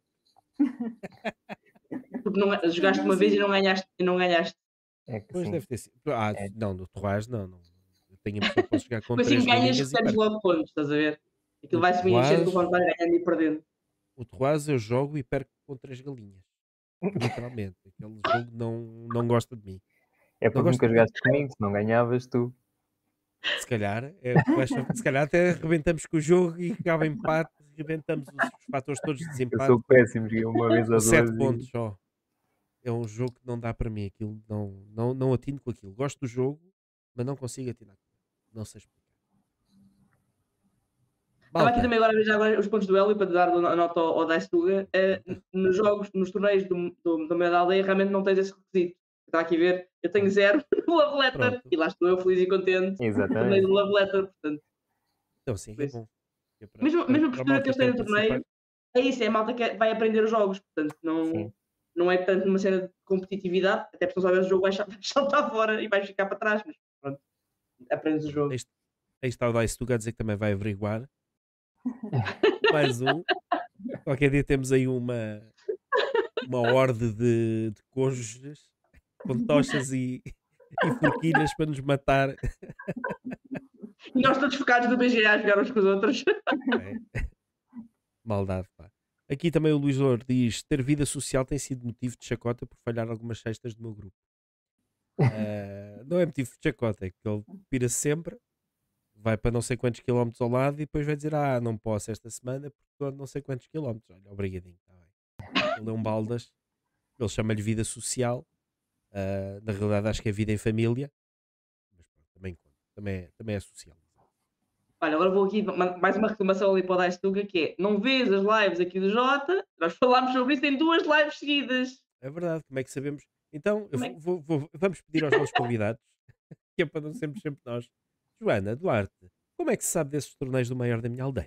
Porque não, jogaste uma vez e não ganhaste. E não ganhaste. É que Pois sim. deve ter sido. Ah, É. não, no Troás não, não. Eu tenho a impressão que posso jogar com Mas assim três ganhas, galinhas e recebes perco. logo pontos, estás a ver? Aquilo O vai-se me enchendo Troás, conforme vai ganhando e perdendo. o Troás eu jogo e perco com três galinhas. Literalmente. Aquele jogo não, não gosta de mim. É Não porque gosta nunca de mim. jogaste comigo, se não ganhavas tu. Se calhar, é, tu achas- se calhar até arrebentamos com o jogo e acaba empate, arrebentamos os, os fatores todos de Eu desempate sou com, péssimo, joguei uma vez com a sete duas pontos e só. É um jogo que não dá para mim. Aquilo não, não, não atino com aquilo. Gosto do jogo, mas não consigo atinar. Não sei explicar. Estava aqui Malta, também agora a ver já agora os pontos do Hélio para te dar a nota ao, ao Dice Tuga. Eh, conta. nos jogos, nos torneios do, do, do meio da aldeia, realmente não tens esse requisito. Estava aqui a ver, eu tenho zero no Love Letter Pronto. e lá estou eu feliz e contente no meio exatamente. do Love Letter. Portanto, Então sim, por é isso. bom. É para, Mesmo, para, mesmo a para a postura malta que eles que têm quer no participar. torneio, é isso, é a malta que vai aprender os jogos. Portanto, não, Sim. não é tanto uma cena de competitividade, até porque se não sabes o jogo vais vais saltar fora e vais ficar para trás. Mas pronto, aprendes o Pronto, jogo. Aí, est- aí está o Dice Tuga a dizer que também vai averiguar. Mais um. Qualquer dia temos aí uma, uma horde de, de cônjuges com tochas e, e forquilhas para nos matar. E nós todos focados no B G A a jogar uns com os outros. É. Maldade, pá. Aqui também o Luís Louro diz: ter vida social tem sido motivo de chacota por falhar algumas cestas do meu grupo. Ah, não é motivo de chacota, é que ele pira-se sempre, vai para não sei quantos quilómetros ao lado e depois vai dizer: ah, não posso esta semana porque estou a não sei quantos quilómetros. Olha, obrigadinho, tá bem. Ele é um baldas, ele chama-lhe vida social. Ah, na realidade, acho que é vida em família, mas pronto, também conta, também é, também é social. Olha, agora vou aqui ma- mais uma reclamação ali para o Dice Tuga, que é, não vês as lives aqui do Jota, nós falámos sobre isso em duas lives seguidas. É verdade, como é que sabemos? Então, eu Como é vou, vou- vou- vamos pedir aos nossos convidados, que é para não sermos sempre nós. Joana, Duarte, como é que se sabe desses torneios do maior da minha aldeia?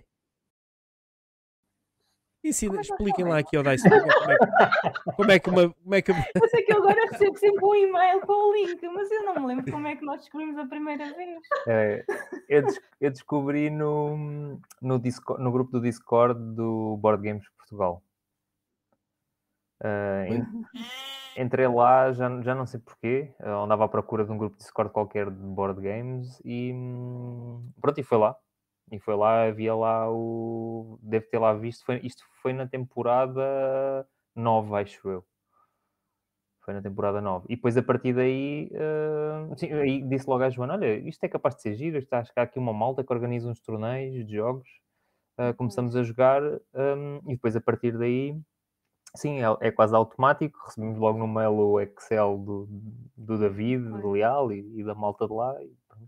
Ensina, Como é que nós expliquem lá sabemos? aqui ao Dice Tuga como é que, como é que uma. Como é que, Eu sei que eu agora recebo sempre um e-mail com o link, mas eu não me lembro como é que nós descobrimos a primeira vez. É, eu, des- eu descobri no, no, Disco- no grupo do Discord do Board Games Portugal. Ah, en- entrei lá, já, já não sei porquê, ah, andava à procura de um grupo de Discord qualquer de board games e hum, pronto, e foi lá. E foi lá, havia lá o. Deve ter lá visto, foi, isto foi na temporada nove, acho eu. Foi na temporada nove. E depois a partir daí, ah, sim, aí disse logo à Joana: olha, isto é capaz de ser giro, isto, acho que há aqui uma malta que organiza uns torneios de jogos. Ah, começamos a jogar hum, e depois a partir daí. Sim, é, é quase automático. Recebemos logo no mail o Excel do, do David, do Pois. Leal e, e da malta de lá. E pronto.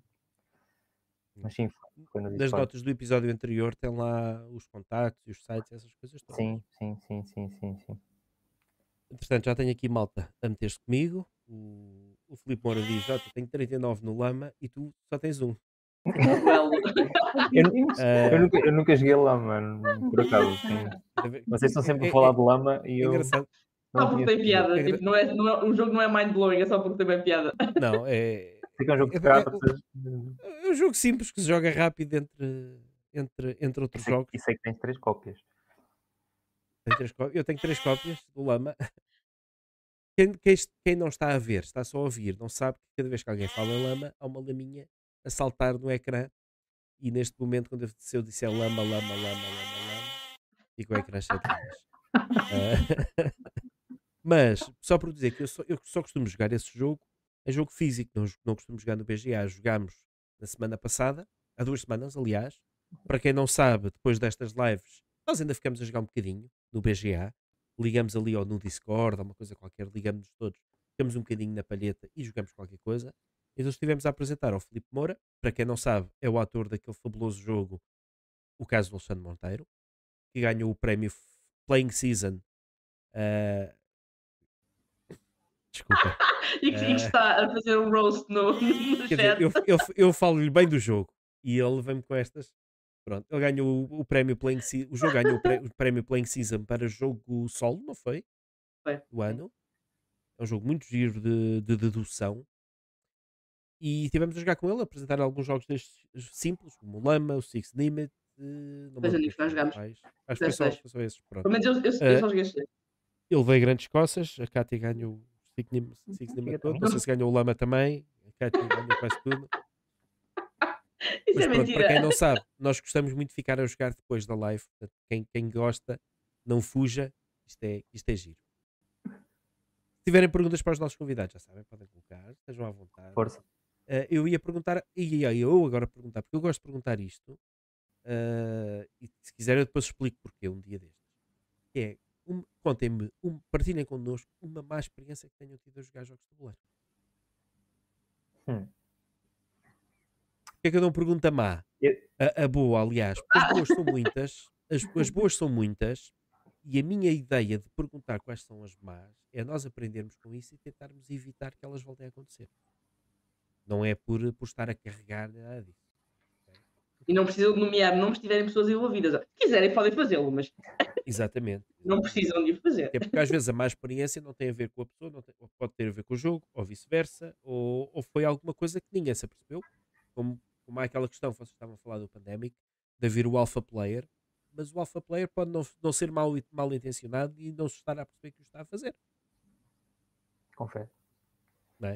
Mas sim, foi, foi no nas Discord. notas do episódio anterior tem lá os contactos e os sites, essas coisas todas. Sim, sim, sim, sim, sim, sim. Entretanto, já tenho aqui malta a meter-se comigo. O, o Filipe Moura diz: já tenho trinta e nove no Lama e tu só tens um. Well, Eu, Ah, eu, nunca, eu nunca joguei lá, mano, por acaso. Sim. Vocês estão sempre é- a falar é- de lama e é eu engraçado. só não porque conheço tem o jogo. piada. É Tipo, não é, não é- o jogo não é mind-blowing, é só porque tem bem piada. Não, é. Sei que é um jogo de é- é- cartas. É um jogo simples que se joga rápido entre, entre, entre E outros sei, jogos. e sei que tens três cópias. Tem três có- eu tenho três cópias do Lama. Quem, quem, est- quem não está a ver, está só a ouvir, não sabe que cada vez que alguém fala em Lama, há uma laminha a saltar no ecrã. E neste momento, quando eu, se eu disser Lama, Lama, Lama, Lama, Lama, fica o ecrã cheio de lamas. Ah, mas, só por dizer que eu só, eu só costumo jogar esse jogo, é jogo físico, não, não costumo jogar no B G A. Jogámos na semana passada, há duas semanas, aliás. Para quem não sabe, depois destas lives, nós ainda ficamos a jogar um bocadinho no B G A. Ligamos ali ou no Discord, ou uma coisa qualquer, ligamos todos, ficamos um bocadinho na palheta e jogamos qualquer coisa. Então estivemos a apresentar ao Filipe Moura, para quem não sabe, é o ator daquele fabuloso jogo, O Caso do Alexandre Monteiro, que ganhou o prémio F- Playing Season. ah, Desculpa. E que, e que Ah, está a fazer um roast no, no Quer dizer, chat. eu, eu, eu falo-lhe bem do jogo E ele vem-me com estas. Pronto, ele ganhou o, o prémio Playing Season. O jogo ganhou o, pré- o prémio Playing Season para jogo solo, não foi? Foi, Do sim. ano. É um jogo muito giro de, de dedução. E tivemos a jogar com ele, a apresentar alguns jogos destes simples, como o Lama, o Six Limit. eh, Não me Dois lembro amigos que nós quais jogámos. mais. Acho que foi Dez, só, dez. foi só esses. Pronto. Pelo menos eu, eu, eu Eh, só joguei este. Ele veio grandes coças, a Cátia ganhou o Six Lim- Six Limit Fica todo. também. Não sei se ganhou o Lama também. A Cátia ganhou quase tudo. Isso Mas é pronto, mentira. para quem não sabe, nós gostamos muito de ficar a jogar depois da live. Portanto, quem, quem gosta, não fuja. Isto é, isto é giro. Se tiverem perguntas para os nossos convidados, já sabem, podem colocar, estejam à vontade. Força. Eh, eu ia perguntar, e ia eu agora perguntar, porque eu gosto de perguntar isto, eh, e se quiser eu depois explico porquê um dia destes. Que é, um, contem-me, um, partilhem connosco uma má experiência que tenham tido a jogar jogos de tabuleiro. Hum. Porquê é que eu não pergunto a má? Eu- A, a boa, aliás, porque as boas são muitas, as, as boas são muitas, e a minha ideia de perguntar quais são as más é nós aprendermos com isso e tentarmos evitar que elas voltem a acontecer. Não é por, por estar a carregar nada disso. E não precisam de nomear nomes se tiverem pessoas envolvidas. Se quiserem, podem fazê-lo, mas Exatamente. não exatamente. precisam de o fazer. Que é porque às vezes a má experiência não tem a ver com a pessoa, não tem- ou pode ter a ver com o jogo, ou vice-versa, ou, ou foi alguma coisa que ninguém se apercebeu, como, como há aquela questão que vocês estavam a falar do Pandemic, de haver o alpha player, mas o alpha player pode não, não ser mal, mal intencionado e não se estar a perceber que o está a fazer. Confere. Não é?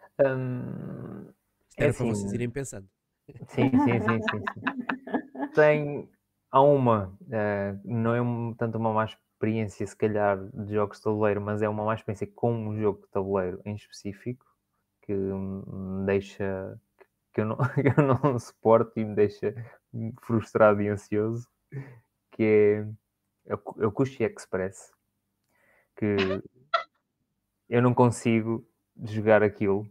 Hum, Isto é era para assim, vocês irem pensando. sim, sim, sim, sim, sim. Tem, há uma, eh, não é um- tanto uma má experiência, se calhar, de jogos de tabuleiro, mas é uma má experiência com um jogo de tabuleiro em específico, que me deixa, que eu não, que eu não suporto e me deixa frustrado e ansioso, que é, é o Cu- é o Cushy Express, que eu não consigo jogar aquilo,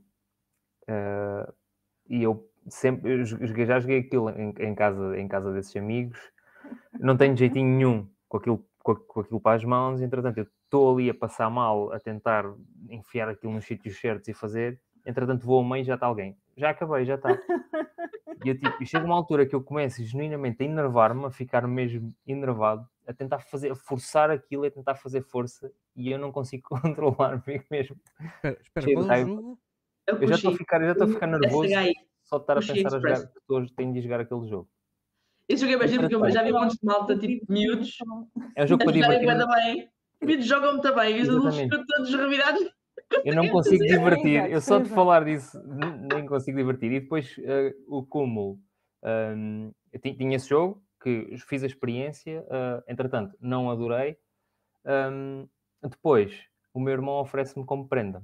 eh, e eu sempre, eu joguei- já joguei aquilo em, em casa, em casa desses amigos, não tenho jeitinho nenhum com aquilo, com, com aquilo para as mãos, entretanto eu estou ali a passar mal, a tentar enfiar aquilo nos sítios certos e fazer, entretanto vou ao meio e já está alguém. Já acabei, já está. E eu tipo, e chega uma altura que eu começo genuinamente a enervar-me, a ficar mesmo enervado, a tentar fazer, a forçar aquilo, a tentar fazer força, e eu não consigo controlar-me mesmo. Espera, espera, Cheio qual de é o raiva. jogo? É o Eu já estou a Cushy. ficar, eu já estou a ficar O nervoso S H I. só de estar a Cushy pensar a jogar, Express. que estou, tenho de jogar aquele jogo. Esse jogo é bastante porque eu já vi montes de malta, Eu tipo tive- miúdos, É um jogo a para jogarem divertir. bué da bem. Os miúdos jogam muito bem e os adultos Exatamente. ficam todos revirados. Eu não conseguem consigo fazer. divertir, Exato, eu só de exato. falar disso n- nem consigo divertir. E depois eh, o cúmulo. Ahm, eu ti- tinha esse jogo que fiz a experiência, ah, entretanto, não adorei. Ahm, depois, o meu irmão oferece-me como prenda.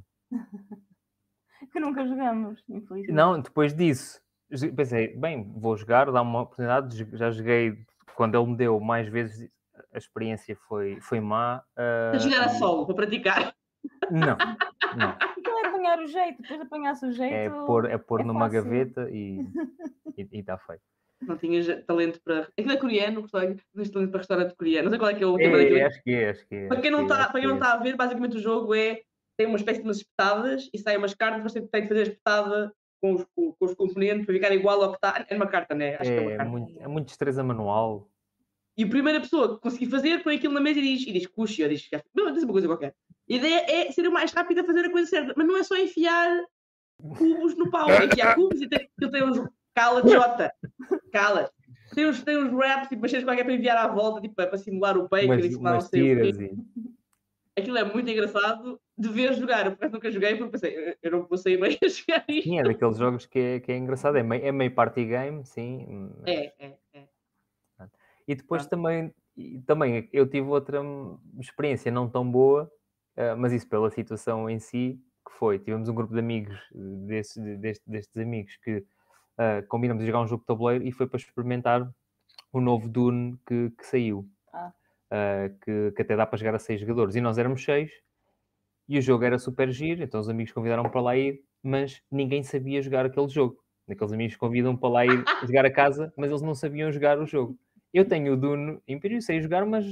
Que nunca jogamos, infelizmente. Não, depois disso, jo- pensei, bem, vou jogar, dá uma oportunidade. jo- Já joguei, quando ele me deu mais vezes, a experiência foi, foi má. A ah, jogar a e- solo, para praticar. Não, não. Então é apanhar o jeito, depois de apanhar-se o jeito. É pôr, é pôr é numa fácil. gaveta e está feito. Não tinhas talento para. Aquilo é coreano, restaurante- não tens talento para restaurante coreano. Não sei qual é que é o tema daquilo. É, acho que é, acho que é. Para quem acho não que é, está acho para quem que não é. está a ver, basicamente o jogo é. Tem uma espécie de umas espetadas e saem umas cartas, você tem de fazer a espetada com os, com, com os componentes para ficar igual ao que está. É uma carta, né? Acho que é uma É carta. muito, é muito destreza manual. E a primeira pessoa que conseguir fazer põe aquilo na mesa e diz, e diz Cuxi, ou diz, não, diz uma coisa qualquer. A ideia é ser o mais rápido a fazer a coisa certa, mas não é só enfiar cubos no pau, é enfiar cubos e tem, ele tem uns. Cala, Jota! Cala! Tem uns, tem uns wraps, tipo, cheios qualquer para enviar à volta, tipo, para simular o bacon Umas, e simular não umas sei o quê. tiras e. Aquilo é muito engraçado de ver jogar. Eu por acaso nunca joguei porque pensei, "Eu- eu não vou sair bem a jogar isto." Sim, é daqueles jogos que é, que é engraçado. É meio, é meio party game, sim. mas- É, é, é. E depois Pronto. também, e também eu tive outra hum, experiência não tão boa, eh, mas isso pela situação em si, que foi, tivemos um grupo de amigos, eh, desses, destes, destes amigos, que eh, combinamos de jogar um jogo de tabuleiro e foi para experimentar o novo Dune que, que saiu. Ah. eh, que, que até dá para jogar a seis jogadores. E nós éramos seis, e o jogo era super giro, então os amigos convidaram para lá ir, mas ninguém sabia jogar aquele jogo. Aqueles amigos convidam para lá ir jogar a casa, mas eles não sabiam jogar o jogo. Eu tenho o Dune Império, sei jogar, mas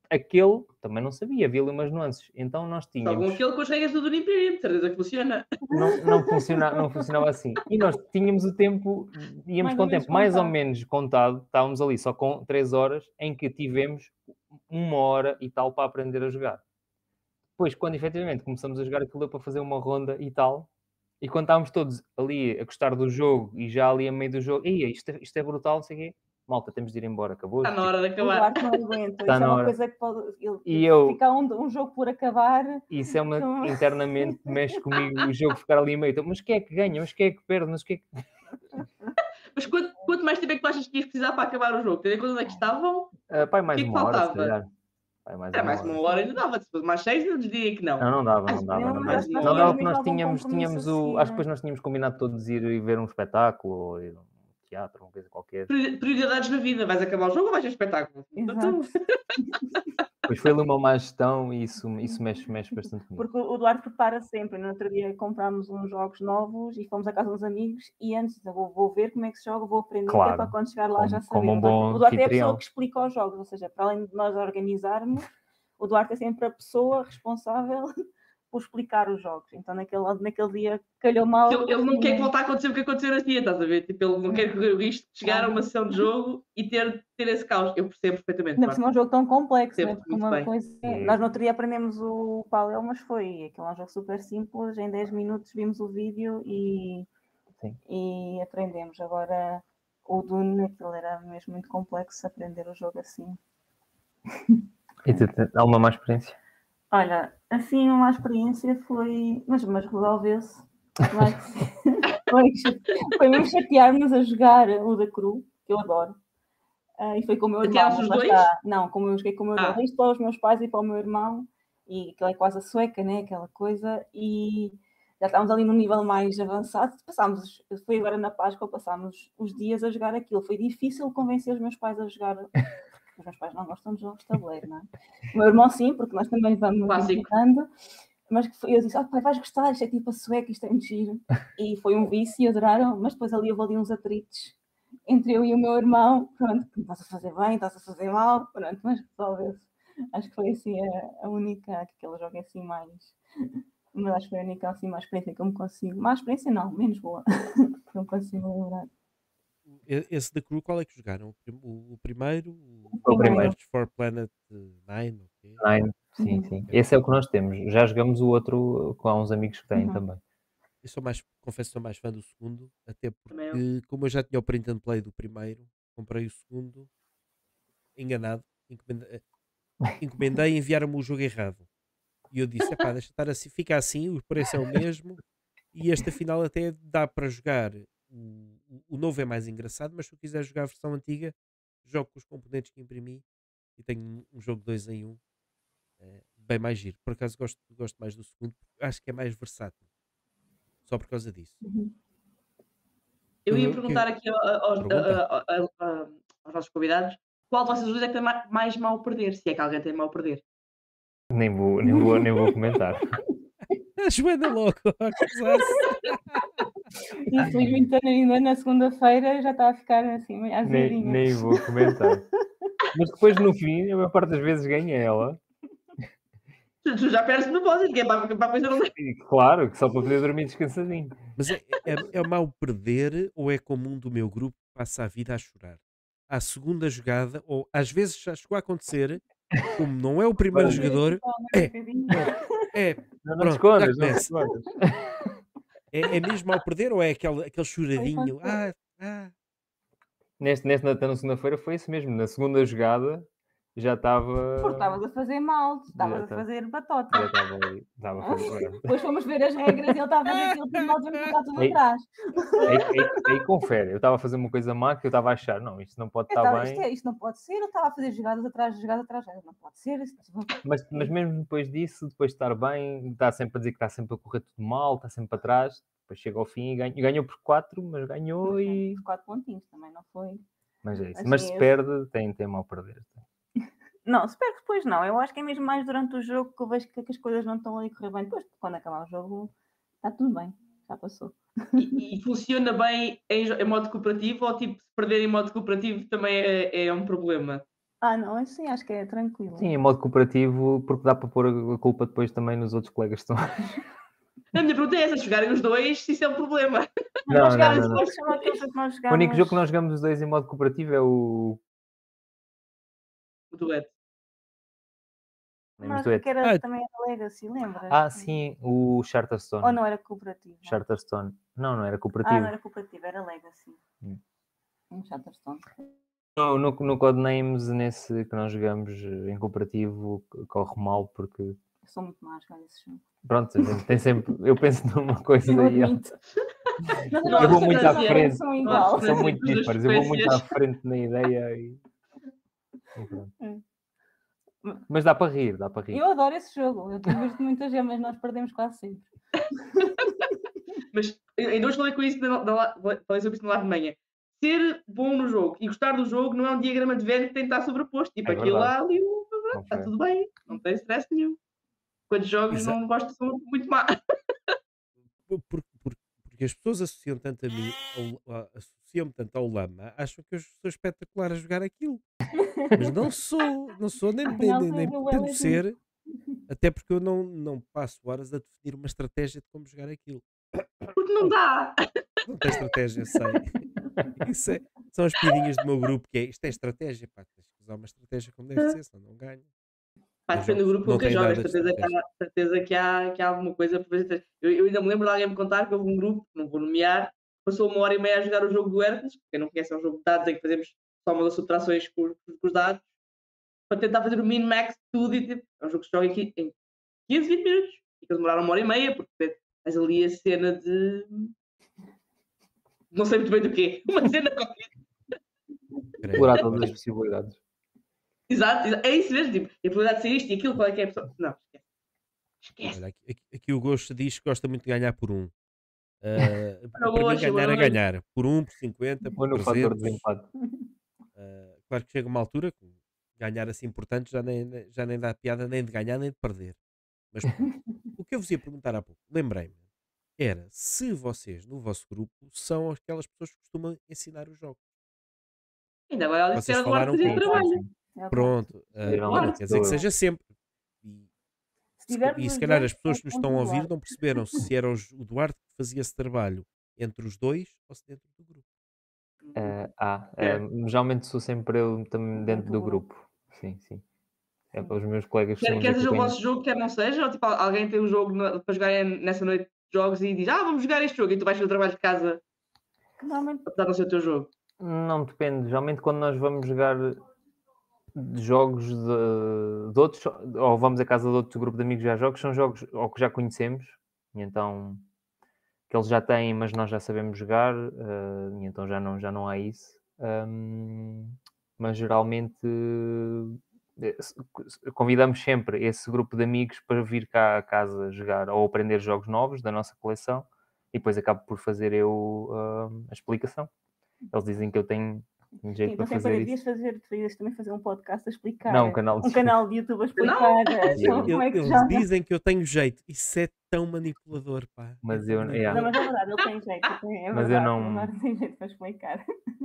aquele também não sabia, havia ali umas nuances. Então nós Só com tínhamos... aquele com as regras do Imperium, de certeza que funciona. Não, não, funciona, não funcionava assim. E nós tínhamos o tempo, íamos Mais com ou o menos tempo mais ou contado. menos contado, estávamos ali só com três horas, em que tivemos uma hora e tal para aprender a jogar. Depois, quando efetivamente começamos a jogar, aquilo deu para fazer uma ronda e tal, e quando estávamos todos ali a gostar do jogo e já ali a meio do jogo, "Ia, isto, é, isto é brutal, não sei o quê, malta, temos de ir embora, acabou. Está na hora de O acabar. Duarte não aguenta. Está Isso é na uma hora. coisa que pode. Ele, E eu- Ficar um, um jogo por acabar. Isso é uma, Então- internamente mexe comigo o jogo ficar ali a meio. Então, mas quem é que ganha? Mas quem é que perde? Mas quem é que... Mas quanto, quanto mais tempo é que tu achas que ias precisar para acabar o jogo? Tendo em conta onde é que estavam? Ah, pai, mais que é que uma hora, se faltava? calhar. Pai, mais É uma mais hora. uma hora ainda dava. Se fosse mais seis, eu diria que não. Não, não dava, não Acho- dava, não, não mas dava. acho que nós Não tínhamos dava porque nós algum tínhamos, compromisso tínhamos a o... seguir. Acho que depois nós tínhamos combinado todos ir e ver um espetáculo ou ir a um teatro, uma coisa qualquer. Priori- Prioridades na vida. Vais acabar o jogo ou vais ter espetáculo? Então, Exato. Depois foi ali uma má gestão e isso, isso mexe, mexe bastante comigo. Porque o Duarte prepara sempre. No outro dia comprámos uns jogos novos e fomos à casa dos amigos e antes eu vou, vou ver como é que se joga, vou aprender, que é Claro. para quando chegar lá Como- já saber. como um O Duarte- bom o Duarte é a anfitrião. pessoa que explica os jogos, ou seja, para além de nós organizarmos, o Duarte é sempre a pessoa responsável por explicar os jogos. Então naquele, naquele dia calhou mal. ele, ele não quer que volte a acontecer o que aconteceu nesse dia, estás a ver? Tipo, ele não quer correr o risco de chegar a uma sessão de jogo e ter, ter esse caos. Eu percebo perfeitamente. Ainda por Marco. cima é um jogo tão complexo, Sempre né? Porque muito uma bem. coisa é- É. Nós no outro dia aprendemos o Paleo, mas foi aquele é um jogo super simples, em dez minutos vimos o vídeo e, Sim. e aprendemos. Agora o Dune, aquilo era mesmo muito complexo aprender o jogo assim. E tu, te- há uma má experiência? Olha, assim uma experiência foi. Mas, mas resolveu-se. Mas foi, foi mesmo chatear-nos a jogar o da Cru, que eu adoro. Ah, e foi com o meu irmão. Chatearam-se mas os lá dois? está. Não, como eu joguei com o meu irmão. Ah. Isto para os meus pais e para o meu irmão. E aquilo é quase a sueca, né? Aquela coisa. E já estávamos ali num nível mais avançado. Passámos, foi agora na Páscoa, passámos os dias a jogar aquilo. Foi difícil convencer os meus pais a jogar. Os meus pais não gostam de jogos de tabuleiro, não é? O meu irmão sim, porque nós também vamos Clássico. jogando. Mas que foi- eu disse, ah, pai, vais gostar, isto é tipo a sueca, isto é muito giro. E foi um vício, adoraram, mas depois ali houve ali uns atritos entre eu e o meu irmão. Pronto, estás a fazer bem, estás a fazer mal, pronto, mas resolveu-se. Acho que foi assim a, a única, que aquele jogo é assim mais... Mas acho que foi a única assim, mais experiência que eu me consigo... Mais experiência não, menos boa, que eu me consigo lembrar. E- Esse da Crew, qual é que jogaram? O, prim- o- o primeiro? O Foi o primeiro. Search for Planet Nine? ok? Nine, sim, Uhum. sim. Esse é o que nós temos. Já jogamos o outro com há uns amigos que têm Uhum. também. Eu sou mais, confesso que sou mais fã do segundo, até Também porque, como eu já tinha o print and play do primeiro, comprei o segundo, enganado, encomendei, encomendei e enviaram-me o jogo errado. E eu disse, epá, deixa estar assim, fica assim, o preço é o mesmo, e este afinal até dá para jogar. O, o- o novo é mais engraçado, mas se eu quiser jogar a versão antiga, jogo com os componentes que imprimi e tenho um, um jogo dois em um, eh, bem mais giro. Por acaso gosto, gosto mais do segundo, porque acho que é mais versátil. Só por causa disso. Eu ia Uhum, perguntar que- aqui ao- aos, Pergunta. a- a- a- a- aos nossos convidados qual de vocês dois é que tem ma- mais mal a perder, se é que alguém tem mal a perder. Nem vou, nem vou, nem vou comentar. A Joana logo a acusar-se. Infelizmente ainda na segunda-feira já estava a ficar assim, meio Nem, azedinha. nem vou comentar. Mas depois no fim, a maior parte das vezes ganha ela. Tu, tu já perdes no bósito, que é para, para a coisa não. E claro, que só para poder dormir descansadinho. Mas é, é, é mau perder ou é comum do meu grupo que passa a vida a chorar? À segunda jogada, ou às vezes já chegou a acontecer, como não é o primeiro Olha. jogador, é, é, Não, não Pronto, escondas, já não começa. escondas. é, é mesmo ao perder ou é aquele, aquele choradinho? Foi Ah, ah. Neste, neste Natal, na segunda-feira, foi isso mesmo. Na segunda jogada, já estava. Porque estavas a fazer mal, estavas Já a tá. fazer batota. Já estava ali. Estava a fazer. Depois fomos ver as regras e ele estava a fazer aquilo tudo, nós vamos ficar tudo Ei. atrás. Aí, aí, aí confere. Eu estava a fazer uma coisa má que eu estava a achar. Não, isto não pode Eu estar estava, bem. isto, é, isto não pode ser, eu estava a fazer jogadas atrás de jogadas atrás de jogadas, não pode ser. Isto, Mas, mas mesmo depois disso, depois de estar bem, está sempre a dizer que está sempre a correr tudo mal, está sempre para trás. Depois chega ao fim e ganha, ganhou por quatro, mas ganhou e. quatro pontinhos também, não foi? Mas é isso. Assim, Mas se eu- perde, tem, tem mal a perder. Não, se perde depois não. Eu acho que é mesmo mais durante o jogo que eu vejo que, que as coisas não estão ali a correr bem. Depois, quando acabar o jogo, está tudo bem. Já passou. E, e funciona bem em, jo- em modo cooperativo ou tipo, se perder em modo cooperativo também é, é um problema? Ah, não, assim acho que é tranquilo. Sim, em modo cooperativo, porque dá para pôr a culpa depois também nos outros colegas que estão. A minha pergunta é essa: se jogarem os dois, se isso é um problema. Não, Não, nós não, jogámos não, não. dois, só aquele jogo que nós O único jogo que jogámos. nós jogamos os dois em modo cooperativo é o. O dueto. Lembras Mas do Et? que era, Ah, também era Legacy, lembras? Ah, sim, o Ou Charterstone. não era cooperativo? Charterstone. Não, não era Ah, não cooperativo. era cooperativo, era Legacy. Hum. Um Charterstone. No, no, no Codenames, nesse que nós jogamos em cooperativo, c- corre mal porque. Eu sou muito má a jogar esse jogo. Pronto, a gente tem sempre. Eu penso numa coisa Eu e. admito. Mas Não há Eu vou as muito à pessoas frente. são Não há igual. São distância muito entre as duas dispares. Eu vou muito à frequências. frente na ideia e. e pronto. Hum. Mas dá para rir, dá para rir. Eu adoro esse jogo. Eu divirto muitas vezes, mas nós perdemos quase sempre. Mas ainda hoje falei com isso na, na, falei sobre isso na live de manhã. Ser bom no jogo e gostar do jogo não é um diagrama de Venn que tem que estar sobreposto. Tipo, É aquilo verdade. lá ali, Não está foi. tudo bem, não tem stress nenhum. Quando jogos Exa- não gosto, são muito má. por- por- por- porque as pessoas associam tanto a mim, ao, a- associam tanto ao lama, acham que eu sou espetacular a jogar aquilo. Mas não sou, não sou, nem, nem, Afinal, nem, tu nem és o pretendo Wellington. ser, até porque eu não, não passo horas a definir uma estratégia de como jogar aquilo. Porque não dá. Não tem estratégia, sei. Isso é- são as piadinhas do meu grupo, que é isto é estratégia, pá, tens que usar uma estratégia como deve ser, senão não ganho. Pá, Em depende do jogos grupo que não com quem têm jogas. nada de Certeza que, estratégia. há, certeza que, há, que há alguma coisa para fazer. Eu, eu ainda me lembro de alguém me contar que houve um grupo, não vou nomear, passou uma hora e meia a jogar o jogo do Hércules. Quem não conhece, é um jogo de dados em que fazemos soma das subtrações com, com os dados, para tentar fazer o min-max de tudo. E, tipo, é um jogo que se joga em, em quinze, vinte minutos. E que demoraram uma hora e meia, porque tens ali a cena de. Não sei muito bem do quê. Uma cena qualquer. Creio. Explorar todas Agora, as possibilidades. Exato, exato, é isso mesmo. Tipo, a probabilidade de ser isto e aquilo, qual é que é a pessoa. Não, esquece. Esquece. olha, aqui, aqui- aqui o Gosto diz que gosta muito de ganhar por um. Ah, Olha o para mim, Gosto, ganhar boa é noite. ganhar. Por um, por cinquenta, por Ou no fator de trezentos. desempate. Ah, claro que chega uma altura que ganhar assim importante já nem, já nem dá piada nem de ganhar nem de perder. Mas pronto. O que eu vos ia perguntar há pouco, lembrei-me, era se vocês no vosso grupo são aquelas pessoas que costumam ensinar os jogos. Ainda agora ela disse que Vocês era do Duarte falaram fazia com. Sim, sim, trabalho. sim. É o que Pronto. ah, Geralmente não quer dizer que sou eu. seja sempre. E Se se, ca- tivermos e se os calhar dois, as pessoas é que nos sempre estão a o ouvir Duarte. não perceberam se era os- o Duarte que fazia esse trabalho entre os dois ou se dentro do grupo. Eh, ah, É. eh, geralmente sou sempre eu também dentro Dentro do do grupo. grupo. Sim, sim. É Sim. para os meus colegas Quer, costumam quer dizer que seja eu o tenho. vosso jogo, quer não seja, ou tipo, alguém tem um jogo na- para jogar nessa noite de jogos e diz, ah, vamos jogar este jogo, e tu vais fazer o trabalho de casa, Normalmente, apesar de não ser o teu jogo. Não depende. Geralmente quando nós vamos jogar jogos de, de outros, ou vamos à casa de outro grupo de amigos já jogos, são jogos ou que já conhecemos, e então que eles já têm, mas nós já sabemos jogar, eh, e então já não, já não há isso. Ahm, mas geralmente eh, se- convidamos sempre esse grupo de amigos para vir cá a casa jogar ou aprender jogos novos da nossa coleção, e depois acabo por fazer eu ahm, a explicação. Eles dizem que eu tenho tenho jeito sim, para então sempre fazer devias isso. fazer, devias também fazer um podcast a explicar. Não, um canal de um canal de YouTube a explicar Canal? eh, Eles, Eu- como é que eles joga. dizem que eu tenho jeito. Isso é tão manipulador, pá. É Mas tão eu- yeah. Não, manipulador. mas é verdade, ele tem jeito. Tem, é Mas eu verdade, não- ele agora tem jeito para explicar.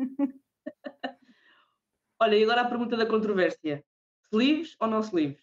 Olha, e agora a pergunta da controvérsia. Sleeves ou não sleeves?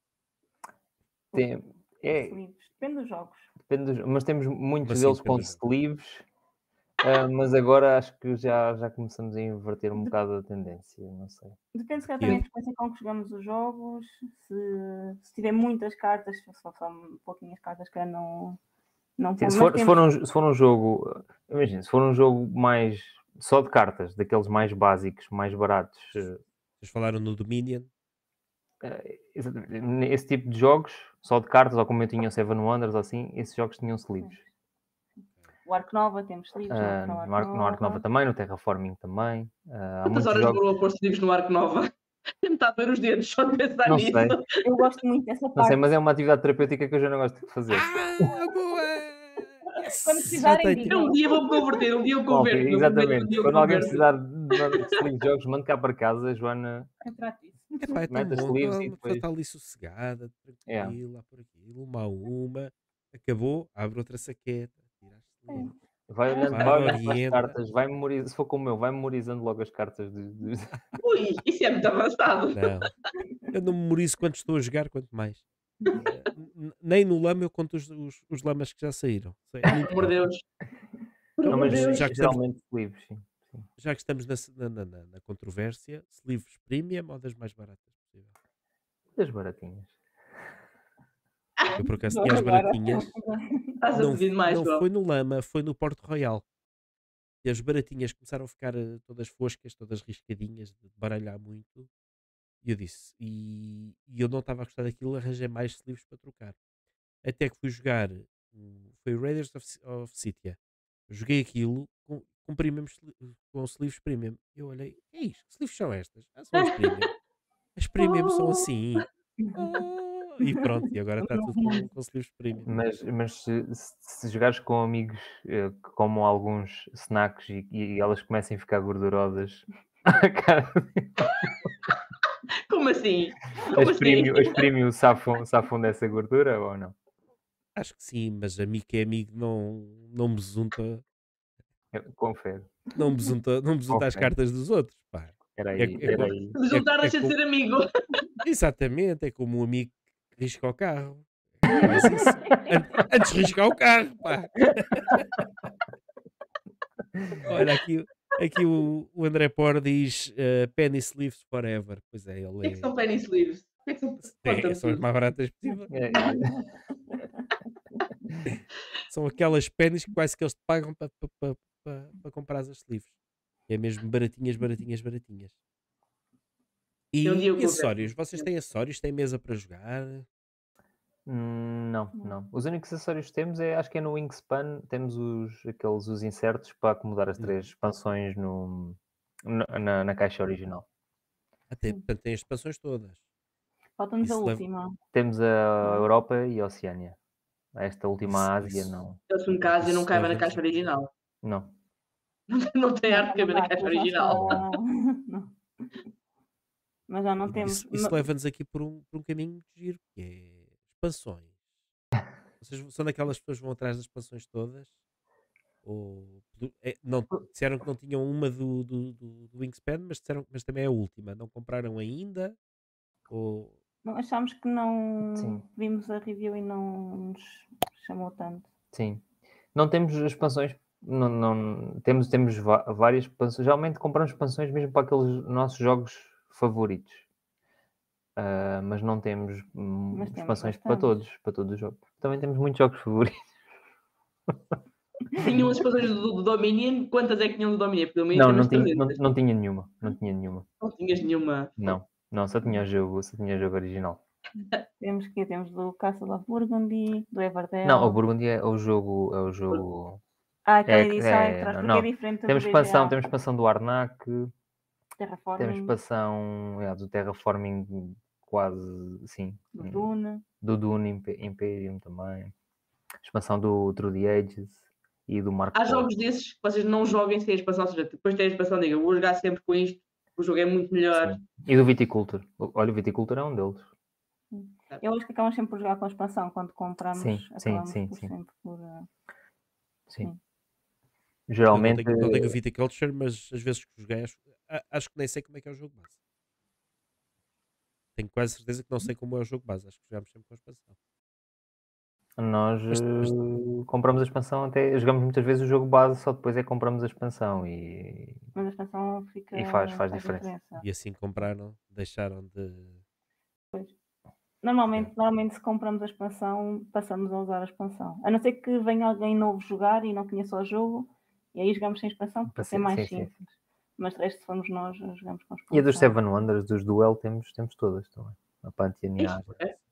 Tem- é, Livros. Depende dos jogos. depende dos- mas temos muitos Mas sim, deles depende com dos jogos. sleeves, ah, mas agora acho que já, já começamos a inverter um bocado a tendência, não sei. Depende se calhar Que também é- da frequência com que jogamos os jogos. Se, se tiver muitas cartas, se só são pouquinhas cartas, que não. não Sim, mas se, for, se, temos- for um, se for um jogo, imagina, se for um jogo mais só de cartas, daqueles mais básicos, mais baratos, eh, Vocês falaram no Dominion. eh, exatamente, esse tipo de jogos, só de cartas, ou como eu tinha o Seven Wonders, ou assim, esses jogos tinham sleeves. O Arco Nova, temos livros Ah, no no, Arco, no Arco Nova também, no Terraforming também. Ah, há Quantas muitos horas jogos. demorou a pôr sleeves no Arco Nova? Tem-me a doer os dedos só de pensar Não nisso. sei. Eu gosto muito dessa Não parte. sei, mas é uma atividade terapêutica que eu já não gosto de fazer. Ah, boa! Yes! Quando Já precisarem, tenho- digam. Um dia vou-me converter, um dia eu Ok, converto. eu vou ver, um exatamente. dia eu Quando alguém converto. precisar de de sleeve jogos, mande cá para casa, Joana. Eu trato isso. Epá, é tão Mete as bom. sleeves Uma e pessoa depois- está ali sossegada, Yeah. tranquila, por aquilo, uma a uma. Acabou, abre outra saqueta, tira as sleeves. Vai olhando, Vai, vai olhando para as orienta. cartas, vai memorizando, se for como eu, vai memorizando logo as cartas de, de- Ui, isso é muito avançado. Não. Eu não memorizo quanto estou a jogar, quanto mais. Eh, n- Nem no lama eu conto os, os, os lamas que já saíram. Sei, É Pelo muito amor de fácil. Deus. Por Não, amor mas de Deus. já que estamos, geralmente livros, sim. sim. já que estamos na, na, na, na- na controvérsia, sleeves premium ou das mais baratas possível? Das baratinhas. Eu por acaso Não, tinha as agora. baratinhas. Estás a Não, pedir f- mais, não João. foi no lama, foi no Porto Royal. E as baratinhas começaram a ficar eh, todas foscas, todas riscadinhas, de baralhar muito. E eu disse, e, e eu não estava a gostar daquilo, arranjei mais sleeves para trocar. Até que fui jogar, hum, foi o Raiders of, Ci- of Scythia. Joguei aquilo com, com, premium, sli- com sleeves premium. Eu olhei, é isto, que sleeves são estas? Ah, são as premium. As premium são assim. Oh, e pronto, e agora está tudo com, com sleeves premium. Mas, mas se, se- se jogares com amigos eh, que comam alguns snacks e, e elas comecem a ficar gordurosas, cara, Como assim? Como as assim? premium, as premium safam, safam dessa gordura ou não? Acho que sim, mas amigo que é amigo não, não besunta, Eu confere, não besunta, não besunta as confere. cartas dos outros. Pá. Era É, aí, é, era co- aí. Se é, juntar, é deixa de co- ser amigo. exatamente, é como um amigo que risca o carro. Faz isso. An- Antes de riscar o carro, pá. Olha, aqui, aqui o, o André Por diz eh, penny sleeves forever. Pois é, O que é que ele são penny sleeves? O que é que são? é, é, Conta-me são as tudo. mais baratas possível. É, é, São aquelas pennies que quase que eles te pagam para pa, pa, pa, pa comprar as sleeves. É mesmo baratinhas, baratinhas, baratinhas. E um E, dia eu e vou ver. acessórios? Vocês têm acessórios? Têm mesa para jogar? Hum, não, não. Os únicos acessórios que temos é, acho que é no Wingspan, temos os, aqueles, os insertos para acomodar as três Uhum. expansões no, na, na- na caixa original. Até, Sim. portanto, tem as expansões todas. Falta-nos a Isso leva- última. Temos a Europa e a Oceânia. Esta última Isso- Ásia, isso- não. Se fosse um caso, eu não Isso caiba na leva-nos caixa aqui. original. Não. Não tem arte de Não, caber não na dá, caixa depois já original. está- Não. Mas já não temos. Isso, isso leva-nos aqui por um, por um caminho muito giro, que é expansões. Vocês são daquelas pessoas que vão atrás das expansões todas? Ou do- é, não, disseram que não tinham uma do, do, do, do Wingspan, mas, disseram, mas também é a última. Não compraram ainda? Ou Não, achámos que não. Sim. Vimos a review e não nos chamou tanto. Sim. Não temos expansões. Não, não, temos temos va- várias expansões. Geralmente compramos expansões mesmo para aqueles nossos jogos favoritos. Ah, mas não temos hum, Mas temos expansões para bastantes. todos, para todos os jogos. Também temos muitos jogos favoritos. Tinham as expansões do, do Dominion. Quantas é que tinham do Dominion? Porque o Dominion Não, tem não umas tinha, não, trezentas. não tinha nenhuma. Não tinha nenhuma. Não tinhas nenhuma. Não, não, só tinha jogo, só tinha jogo original. Temos que temos do Castle of Burgundy, do Everdell. Não, o Burgundy é o jogo, é o jogo. Ah, aquela é- edição é, é, traz não, porque não. é diferente Temos do expansão, B G A. temos expansão do Arnak, temos Terraforming, expansão é, do Terraforming quase, sim. do Dune. Do Dune Imp- Imperium também. Expansão do Through the Ages e do Marco Há Polo. jogos desses que vocês não joguem sem a expansão. Ou seja, depois tem a expansão, digam, vou jogar sempre com isto. O jogo é muito melhor. Sim. E do Viticulture. Olha, o Viticulture é um deles. Eu acho que acabamos sempre por jogar com a expansão quando compramos. Sim, sim, acabamos sim, por sim. sempre por. uh, Sim. Sim. eu não Geralmente. tenho, não tenho Viticulture, mas às vezes que joguei, acho, a- acho que nem sei como é que é o jogo base. Tenho quase certeza que não sei como é o jogo base. Acho que jogamos sempre com a expansão. Nós Mas- mas- eh, compramos a expansão, até jogamos muitas vezes o jogo base, só depois é que compramos a expansão e Mas a expansão fica. E faz- faz diferença. E assim compraram, deixaram de. Normalmente, normalmente, se compramos a expansão, passamos a usar a expansão. A não ser que venha alguém novo jogar e não conheça o jogo, e aí jogamos sem expansão, porque Sim, é mais sim, sim. simples. Mas de resto, se formos nós, jogamos com expansão. E a dos Seven Wonders, dos Duel, temos, temos todas também. A Pantheon e a Isto Ásia. é-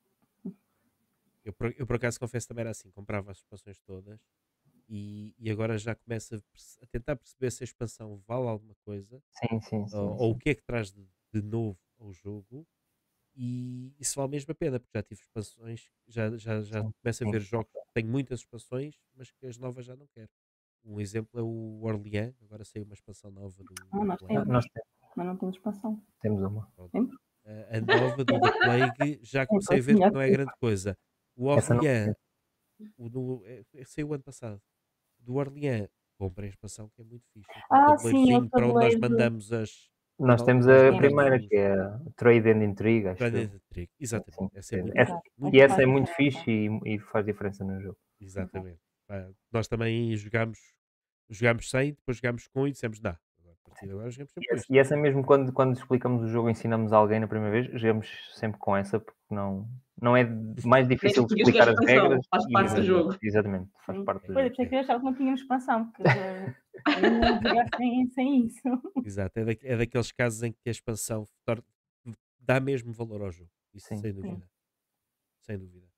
Eu por, eu, por acaso, confesso também era assim: comprava as expansões todas e, e agora já começo a, perce- a tentar perceber se a expansão vale alguma coisa Sim, sim, sim. ou, sim. ou o que é que traz de, de novo ao jogo e isso vale mesmo a pena, porque já tive expansões, já, já, já Sim, começo a sim. ver jogos que têm muitas expansões, mas que as novas já não quero. Um exemplo é o Orleans, agora saiu uma expansão nova do Ah, nós do Ah, temos. Plague. nós temos, Mas não temos expansão. temos uma. A, a nova do The Plague já comecei a ver que não é grande coisa. O Essa não Orleans, o do, é, é- saiu o ano passado. do Orleans, comprem a expansão que é muito fixe. Aquele Ah, sim, é o tabuleirozinho para onde nós tabuleiro de. mandamos as. Nós Nós, temos nós a mandamos primeira, os. que é a Trade and Intrigue, acho eu. Planet Trick. Exatamente. Sim, Essa é sim. muito Essa- fixe. Exato. Muito E Essa essa é faz muito diferença. fixe e, e faz diferença no jogo. Exatamente. Pá, nós também jogámos, jogámos sem, depois jogámos com e dissemos, não, agora, a partir de agora jogamos sempre E com essa, isto. e essa é mesmo quando, quando explicamos o jogo, ensinamos a alguém na primeira vez, jogamos sempre com essa, porque não, não é mais difícil de porque isso é a explicar as expansão, regras. faz e parte do exatamente, jogo. exatamente, faz Sim. parte do Pois, jogo. por isso é que eu achava que não tínhamos expansão, porque eu, eu não jogar sem, sem isso. Exato. É, da, é daqueles casos em que a expansão tor- dá mesmo valor ao jogo. Isso Sim. sem dúvida. Sem dúvida.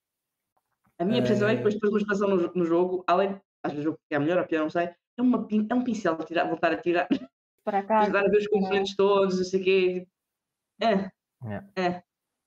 A minha percepção é que Eh, depois de fazer uma expansão no, jo- no jogo, além, às vezes o jogo é melhor ou pior, não sei, é, uma, pin- é um pincel de tirar, voltar a tirar, Para cá. ajudar a ver os componentes todos, não sei o quê. É, Yeah. é.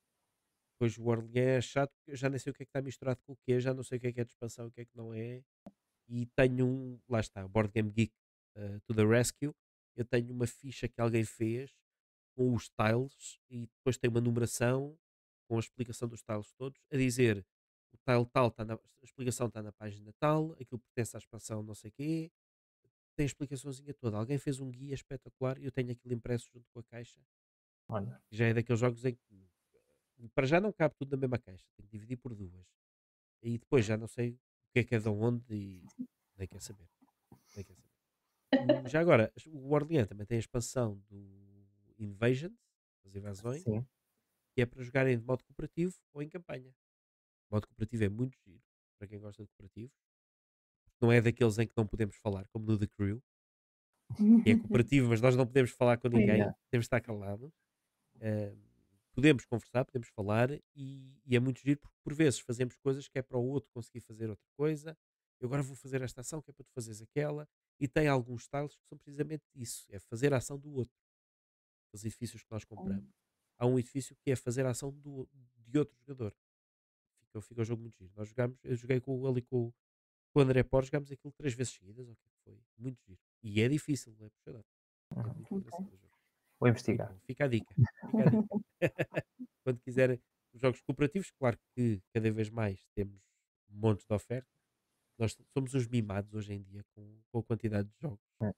Pois o Orleans é chato, porque eu já nem sei o que é que está misturado com o quê, já não sei o que é que é de expansão, o que é que não é. E tenho um, lá está, o Board Game Geek eh, to the Rescue. Eu tenho uma ficha que alguém fez com os tiles e depois tem uma numeração com a explicação dos tiles todos, a dizer o tile tal, está na, a explicação está na página tal, aquilo pertence à expansão não sei quê, tem a explicaçãozinha toda. Alguém fez um guia espetacular e eu tenho aquilo impresso junto com a caixa. Olha, Já é daqueles jogos em que para já não cabe tudo na mesma caixa, tenho que dividir por duas. E depois já não sei o que é que é de onde e nem quer saber. Nem quer saber. Hum, Já agora, o Orleans também tem a expansão do Invasion, as invasões, sim. que é para jogarem de modo cooperativo ou em campanha. O modo cooperativo é muito giro, para quem gosta de cooperativo. Não é daqueles em que não podemos falar, como no The Crew, que é cooperativo, mas nós não podemos falar com ninguém, Yeah. temos de estar calados. Uh, podemos conversar, podemos falar e, e é muito giro porque por vezes fazemos coisas que é para o outro conseguir fazer outra coisa. Eu agora vou fazer esta ação que é para tu fazeres aquela. E tem alguns styles que são precisamente isso: é fazer a ação do outro. Os edifícios que nós compramos, há um edifício que é fazer a ação do, de outro jogador. Fica, fica o jogo muito giro. Nós jogámos, eu joguei com, ali com, o- com o André Porres, jogámos aquilo três vezes seguidas. O que é que foi? Muito giro. E é difícil, não é puxador. É muito engraçado o jogo. Vou Muito investigar. bom. Fica a dica. Fica a dica. Quando quiserem os jogos cooperativos, claro que cada vez mais temos montes de oferta. Nós somos uns mimados hoje em dia com, com a quantidade de jogos. É.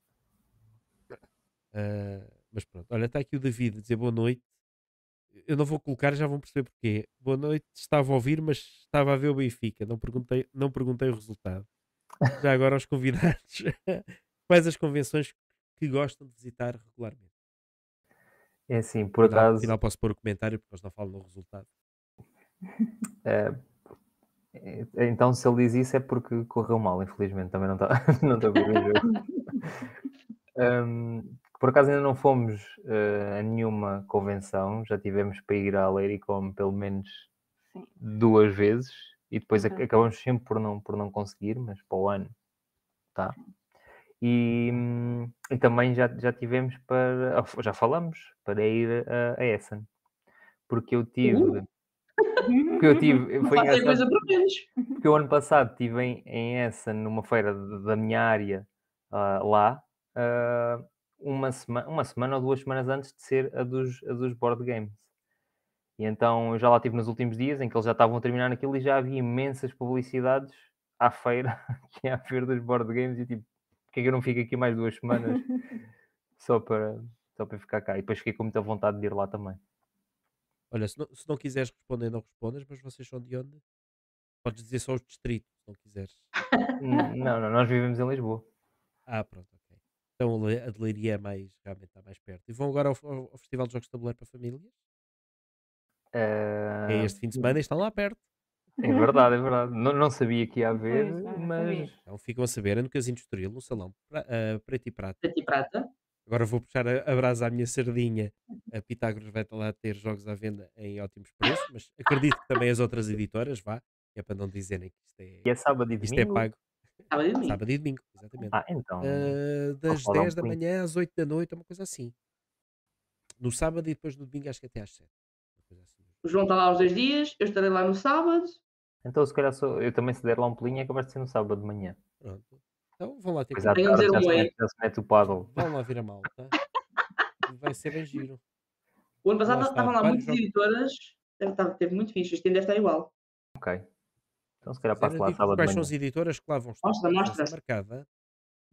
Ah, mas pronto, olha, está aqui o David a dizer boa noite. Eu não vou colocar, já vão perceber porquê. Boa noite, estava a ouvir, mas estava a ver o Benfica. Não perguntei, não perguntei o resultado. Já agora aos convidados, quais as convenções que gostam de visitar regularmente? É assim, por Afinal, acaso, afinal posso pôr o comentário porque eles não falam no resultado. é, é, então se ele diz isso é porque correu mal, infelizmente, também não está não está a ver o jogo. Hum, por acaso ainda não fomos eh, a nenhuma convenção, já tivemos para ir à Leiricom pelo menos Sim. duas vezes e depois ac- Uhum. acabamos sempre por não, por não conseguir, mas para o ano tá. E, hum, e também já, já tivemos para, ah, já falamos para ir a, a Essen, porque eu tive, Uh, porque eu tive, não foi faço a engraçado, coisa para menos. porque o ano passado estive em, em Essen, numa feira de- da minha área, ah, lá, ah, uma, sema, uma semana ou duas semanas antes de ser a dos, a dos board games. E então eu já lá estive nos últimos dias, em que eles já estavam a terminar aquilo e já havia imensas publicidades à feira, que é a feira dos board games, e tipo, porque é que eu não fico aqui mais duas semanas só para, só para ficar cá? E depois fiquei com muita vontade de ir lá também. Olha, se não, se não quiseres responder, não respondas, mas vocês são de onde? Podes dizer só os distritos, se não quiseres. N- Não, não, nós vivemos em Lisboa. Ah, pronto, ok. Então a Le- a de Leiria é mais, realmente está mais perto. E vão agora ao, ao- ao Festival de Jogos de Tabuleiro para Famílias? É Ah, este fim de semana e estão lá perto. é verdade, é verdade. Não, não sabia que ia haver, Pois, não, não mas sabia. Então ficam a saber, é no Casino Estoril, no Salão pra- ah, Preto e Prata. Preto e prata. Agora vou puxar a, a brasa à minha sardinha. A Pitágoras vai estar lá a ter jogos à venda em ótimos preços, mas acredito que também as outras editoras, vá, que é para não dizerem que isto é, e é sábado e isto é domingo. pago. Sábado e domingo. Sábado e domingo, exatamente. Ah, então. Ah, das posso lá dar um dez da pulinho. manhã às oito da noite, uma coisa assim. No sábado e depois no domingo acho que até às sete. Uma coisa assim. O João está lá os dois dias, eu estarei lá no sábado. Então, se calhar, sou, eu também, se der lá um pulinho, é capaz de ser no sábado de manhã. Pronto. Então vão lá ter Depois com à Venham tarde dizer já um se oi. mete, já se mete o paddle. Vão lá vir a malta. Vai ser bem giro. O ano Lá passado está, estavam lá vários muitas jogos. editoras. Deve estar, teve muito fixe. Este ano deve estar igual. Ok. Então, se calhar, Quiser, passo eu lá digo sábado de quais são manhã. as editoras que lá vão estar. Mostra, A presença mostra. marcada.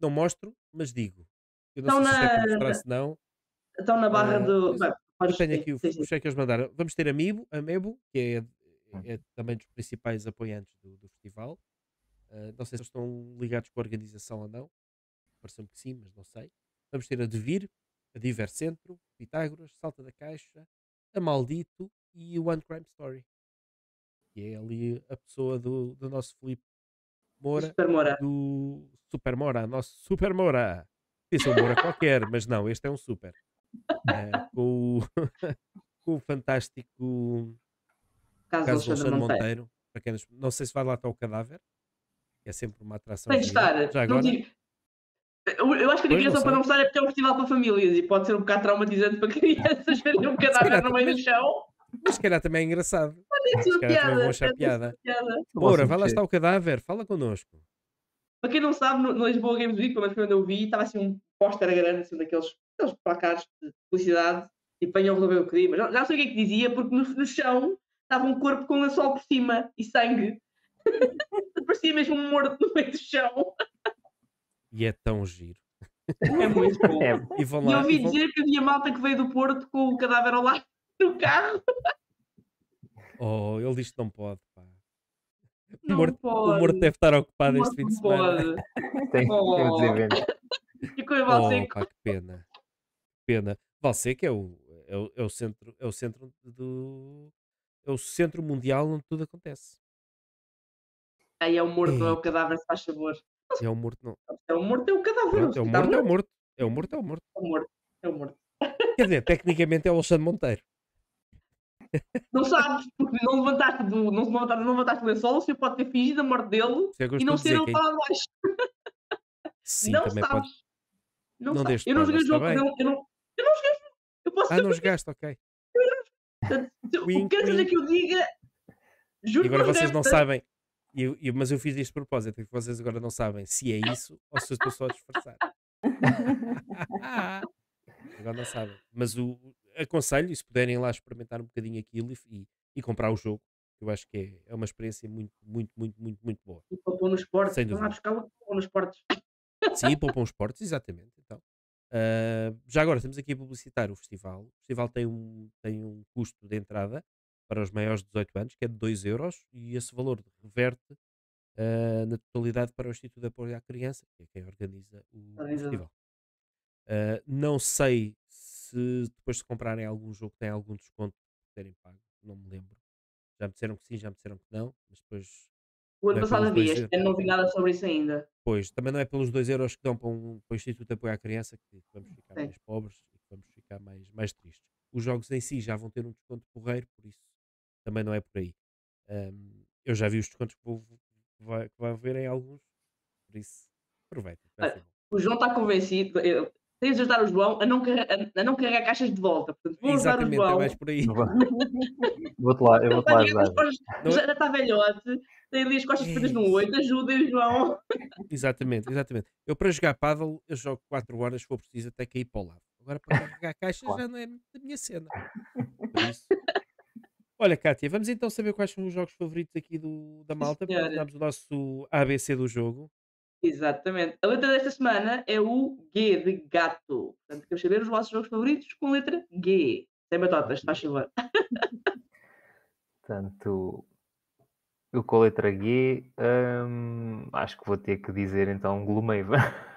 não mostro, mas digo. Eu não Estão sei se isto é para na, mostrar, se não. estão na barra Ah, do. mas Bem, eu podes tenho sim, aqui o, sim, o sim. cheque que eles mandaram. Vamos ter Amiibo, Amebo, que é, Hum. é também dos principais apoiantes do, do festival. Ah, não sei se eles estão ligados com a organização ou não. Parece-me que sim, mas não sei. Vamos ter a Devir, a Diver Centro, Pitágoras, Salta da Caixa, a Maldito e o One Crime Story. Que é ali a pessoa do, do nosso Filipe Do Moura, Super Moura. do Super Moura, nosso Super Moura. Esse é um Moura qualquer, mas não, este é um Super. Ah, com, o, com o fantástico Caso do caso do Alexandre Alexandre Monteiro. Monteiro. Para quem nos- não sei se vai lá estar o cadáver, que é sempre uma atração Tem que gira. estar. Já Não agora, tive- Eu, eu acho que a pois única não razão para sei. não estar é porque é um festival para famílias e pode ser um bocado traumatizante para crianças verem um Se cadáver calhar, no meio mas, do chão. mas se calhar também é engraçado. Tem a Se sua calhar também vão piada. achar Tem a sua piada. piada. Moura, Posso vai lá mexer. estar o cadáver, fala connosco. Para quem não sabe, no, no Lisboa Games Week, pelo menos quando eu vi, estava assim um póster grande, assim, daqueles, daqueles placares de publicidade e venham resolver o crime. Já, já não sei o que é que dizia, porque no, no chão estava um corpo com lençol por cima e sangue. Parecia mesmo um morto no meio do chão. E é tão giro. É muito bom. É, E vão E eu lá, e ouvi vão. dizer que havia malta que veio do Porto com o cadáver ao lado do carro. Oh, ele diz que não pode, pá. O Não morto, o morto pode. deve estar O ocupado este morto fim de não semana. pode. tem, tem outros Oh, eventos. ficou em Oh, Valseco. pá, que pena. Pena. Valseca é o, é o, é o centro, é o centro do. É o centro mundial onde tudo acontece. Aí é o morto, não é Ei, o pá, cadáver, se faz favor. é o morto, não. É o morto, é o cadáver. Não Pronto, é sei o se está morto, é o morto. morto. É o morto, é o morto. É o morto. É o morto. Quer dizer, tecnicamente é o Alexandre Monteiro. Não sabes, porque não levantaste do, não, levantaste, não levantaste do lençol, o senhor pode ter fingido a morte dele Isso é o que eu e estou não a ser dizer. ele Quem... para lá de baixo. Sim, Não também pode. sabes. Não, Não sabes. deste Eu não joguei o spoilers, está jogo, bem? eu não, eu não, eu não joguei o jogo. Eu posso Ah, ser não jogaste, ok. portanto, se- o Wink, que quer seja wink. que eu diga, E juro que agora não joguei, vocês não portanto, sabem. E eu- eu- mas eu fiz isto de propósito, é que vocês agora não sabem se é isso ou se eu estou só a disfarçar. Agora não sabem. Mas o, o- aconselho, e se puderem ir lá experimentar um bocadinho aquilo e, e- e comprar o jogo, eu acho que é, é uma experiência muito, muito, muito, muito, muito boa. e para pôr nos portos, Sem vão lá dúvida. buscar o pôr nos portos. Sim, poupam os portos, exatamente. Então. Ah, já agora temos aqui a publicitar o festival. O festival tem um, tem um custo de entrada para os maiores de dezoito anos, que é de dois euros, e esse valor reverte ah, na totalidade para o Instituto de Apoio à Criança, que é quem organiza o, o festival. Ah, não sei se depois de comprarem algum jogo tem algum desconto por terem pago, não me lembro. Já me disseram que sim, já me disseram que não, mas depois O não ano é passado pelos havia, dois este euros. ano não vi nada sobre isso ainda. Pois, também não é pelos dois euros que dão para, um, para o Instituto de Apoio à Criança que vamos ficar Sim. mais pobres e que vamos ficar mais, mais tristes. Os jogos em si já vão ter um desconto porreiro, por isso também não é por aí. Ahm, eu já vi os descontos que, vou, que, vai, que vai haver em alguns, por isso aproveita, vai ser Olha, bom. o João está convencido. eu- Tens de ajudar o João a não, carre- a- a não carregar caixas de volta. Portanto, vou ajudar o Exatamente, é João. mais por aí. Não vou- Vou-te lá, eu Ele vou-te vai lá chegar com as ajudar. costas, Não é- já está velhote, tem ali as costas É feitas num isso. oito. Ajudem o João. Exatamente, exatamente. Eu para jogar paddle, eu jogo quatro horas, se for preciso, até cair para o lado. Agora para carregar caixas Claro. já não é da minha cena. Por isso. Olha, Kátia, vamos então saber quais são os jogos favoritos aqui do, da Sim, malta, para senhora. darmos o nosso A B C do jogo. Exatamente. A letra desta semana é o G de gato. Portanto, queremos saber os vossos jogos favoritos com letra G. Sem batatas, faz favor. Portanto, eu com a letra G, hum, acho que vou ter que dizer então Gloomhaven.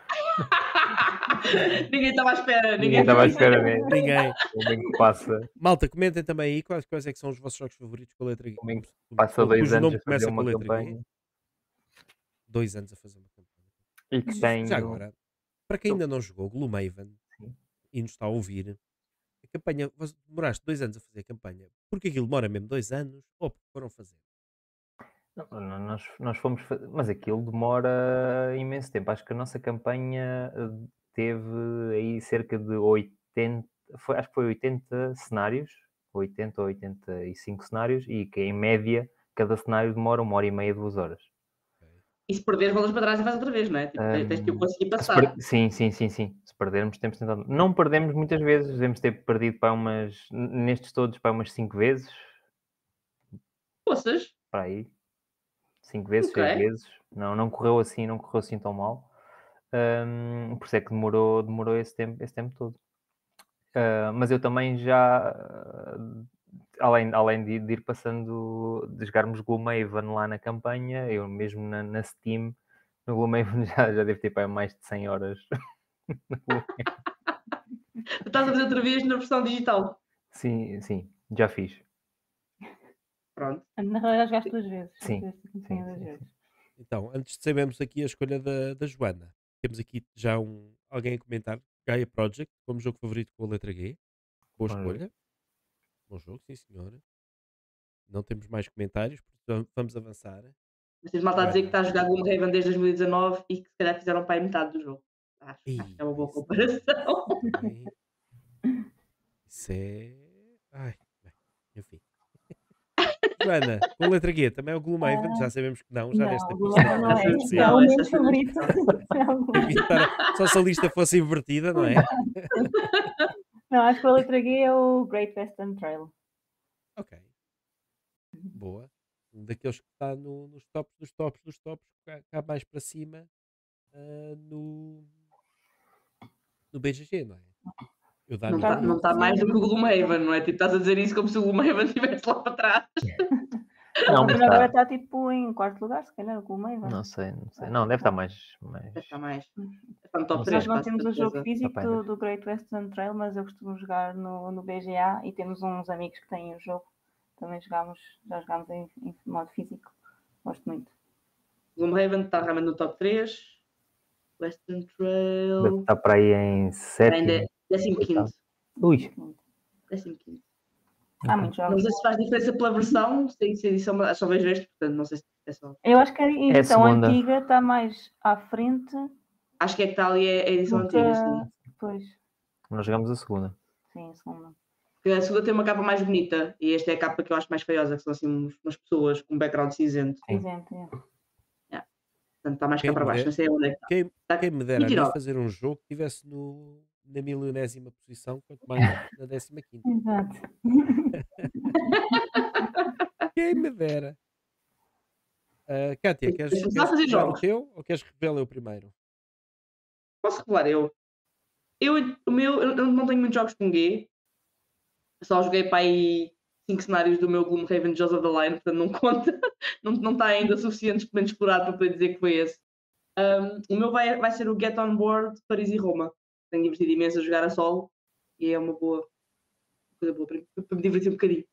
Ninguém estava à espera. Ninguém Ninguém estava à viu isso. espera mesmo. Ninguém. O bem que passa, Malta, comentem também aí quais, quais é que são os vossos jogos favoritos com a letra G. o bem que com- passa com- dois cujo anos nome a fazer começa com a uma letra G. campanha Dois anos a fazer uma campanha. e que Mas já tenho. agora, para quem ainda não jogou Gloomhaven Sim. e nos está a ouvir, a campanha, vos demoraste dois anos a fazer a campanha, porque aquilo demora mesmo dois anos, ou porque foram fazer? Não, não, nós, nós fomos, fa- mas aquilo demora imenso tempo. Acho que a nossa campanha eh, teve aí cerca de oitenta, foi, acho que foi oitenta cenários, oitenta ou oitenta e cinco cenários, e que em média cada cenário demora uma hora e meia, duas horas. E se perderes, voltas para trás e faz outra vez, não é? Tipo, tens- tens que o Hum, conseguir se passar. per- Sim, sim, sim, sim. Se perdermos, temos tentado. Não perdemos muitas vezes, devemos ter perdido para umas, nestes todos, para umas cinco vezes, Poças. para aí. Cinco vezes, Ok. seis vezes. Não, não correu assim, não correu assim tão mal. hum, por isso é que demorou, demorou esse tempo, esse tempo todo. Uh, mas eu também já, uh, além, além de, de ir passando, de jogarmos Gloomhaven lá na campanha, eu mesmo na, na Steam, no Gloomhaven já, já devo ter pá, mais de cem horas. Tu estás a fazer outra vez na versão digital. Sim, sim, já fiz. Pronto. Na realidade, jogaste duas vezes. Sim, Fizeste a sim, campanha duas sim, vezes. Então, antes de sabermos aqui a escolha da, da Joana, temos aqui já um, alguém a comentar. Gaia Project, como jogo favorito com a letra G. Boa Bom jogo. escolha. Bom jogo, sim senhora. Não temos mais comentários, portanto vamos avançar. Mas tens malta a dizer que Joana. está a jogar Gloomhaven desde dois mil e dezanove e que se calhar fizeram para aí metade do jogo. Acho, acho Ih, que é uma boa isso comparação. também. Isso é. Ai, bem, enfim. Joana, com a letra G, também é o Gloomhaven, já sabemos que não, já desta Não, o pista. Gloomhaven não é. Sim. É o Não, meu essa- favorito. É o Gloomhaven. Devia estar- Só se a lista fosse invertida, não é? Não, acho que a letra G é o Great Western Trail. Ok. Boa. Um daqueles que está no- nos tops dos tops dos tops, cá, cá mais para cima ah, no, no B G G, não é? Eu dá Não minha está não tá mais do que o Gloomhaven, não é? Tipo, estás a dizer isso como se o Gloomhaven estivesse lá para trás. Não, O mas Bruno agora está. está tipo em quarto lugar, se calhar, o Gloomhaven. Não sei, não sei. Não, deve estar mais. mais... Deve estar mais. Está no top Não sei. três, Nós não quase temos o jogo certeza. físico Tá bem, do, mas- do Great Western Trail, mas eu costumo jogar no, no B G A e temos uns amigos que têm o jogo. Também jogámos, já jogámos em, em modo físico. Gosto muito. Gloomhaven está realmente no top três. Western Deve Trail. estar para aí em sétimo. Ainda décimo quinto. Ui, décimo quinto. Há muitos Não jogos. sei se faz diferença pela versão, se se edição, mas só vejo este, portanto não sei se é só. Eu acho que a a edição segunda. antiga está mais à frente Acho que é que está ali a edição do que antiga, sim. Pois, nós jogamos a segunda. sim, a segunda. Porque a segunda tem uma capa mais bonita e esta é a capa que eu acho mais feiosa, que são assim uns- umas pessoas com um background cinzento. Sim. Isento, é. Portanto está mais cá Quem para me baixo, der- não sei onde é que está. Quem, Tá quem me dera a mim mentirosa. fazer um jogo que estivesse no, na milionésima posição, quanto mais na décima quinta. Exato. Quem me dera. Ah, Kátia, Tem- queres, deixa-me só queres fazer revelar o jogos. teu ou queres revelar eu primeiro? Posso revelar eu? Eu, o meu, eu eu não tenho muitos jogos com G. Só joguei para aí cinco cenários do meu Gloomhaven Jaws of the Line, portanto não conta. Não, não está ainda suficientemente explorado para poder dizer que foi esse. Um, o meu vai, vai ser o Get On Board Paris e Roma. Tenho divertido imenso a jogar a solo e é uma boa coisa boa para, para me divertir um bocadinho.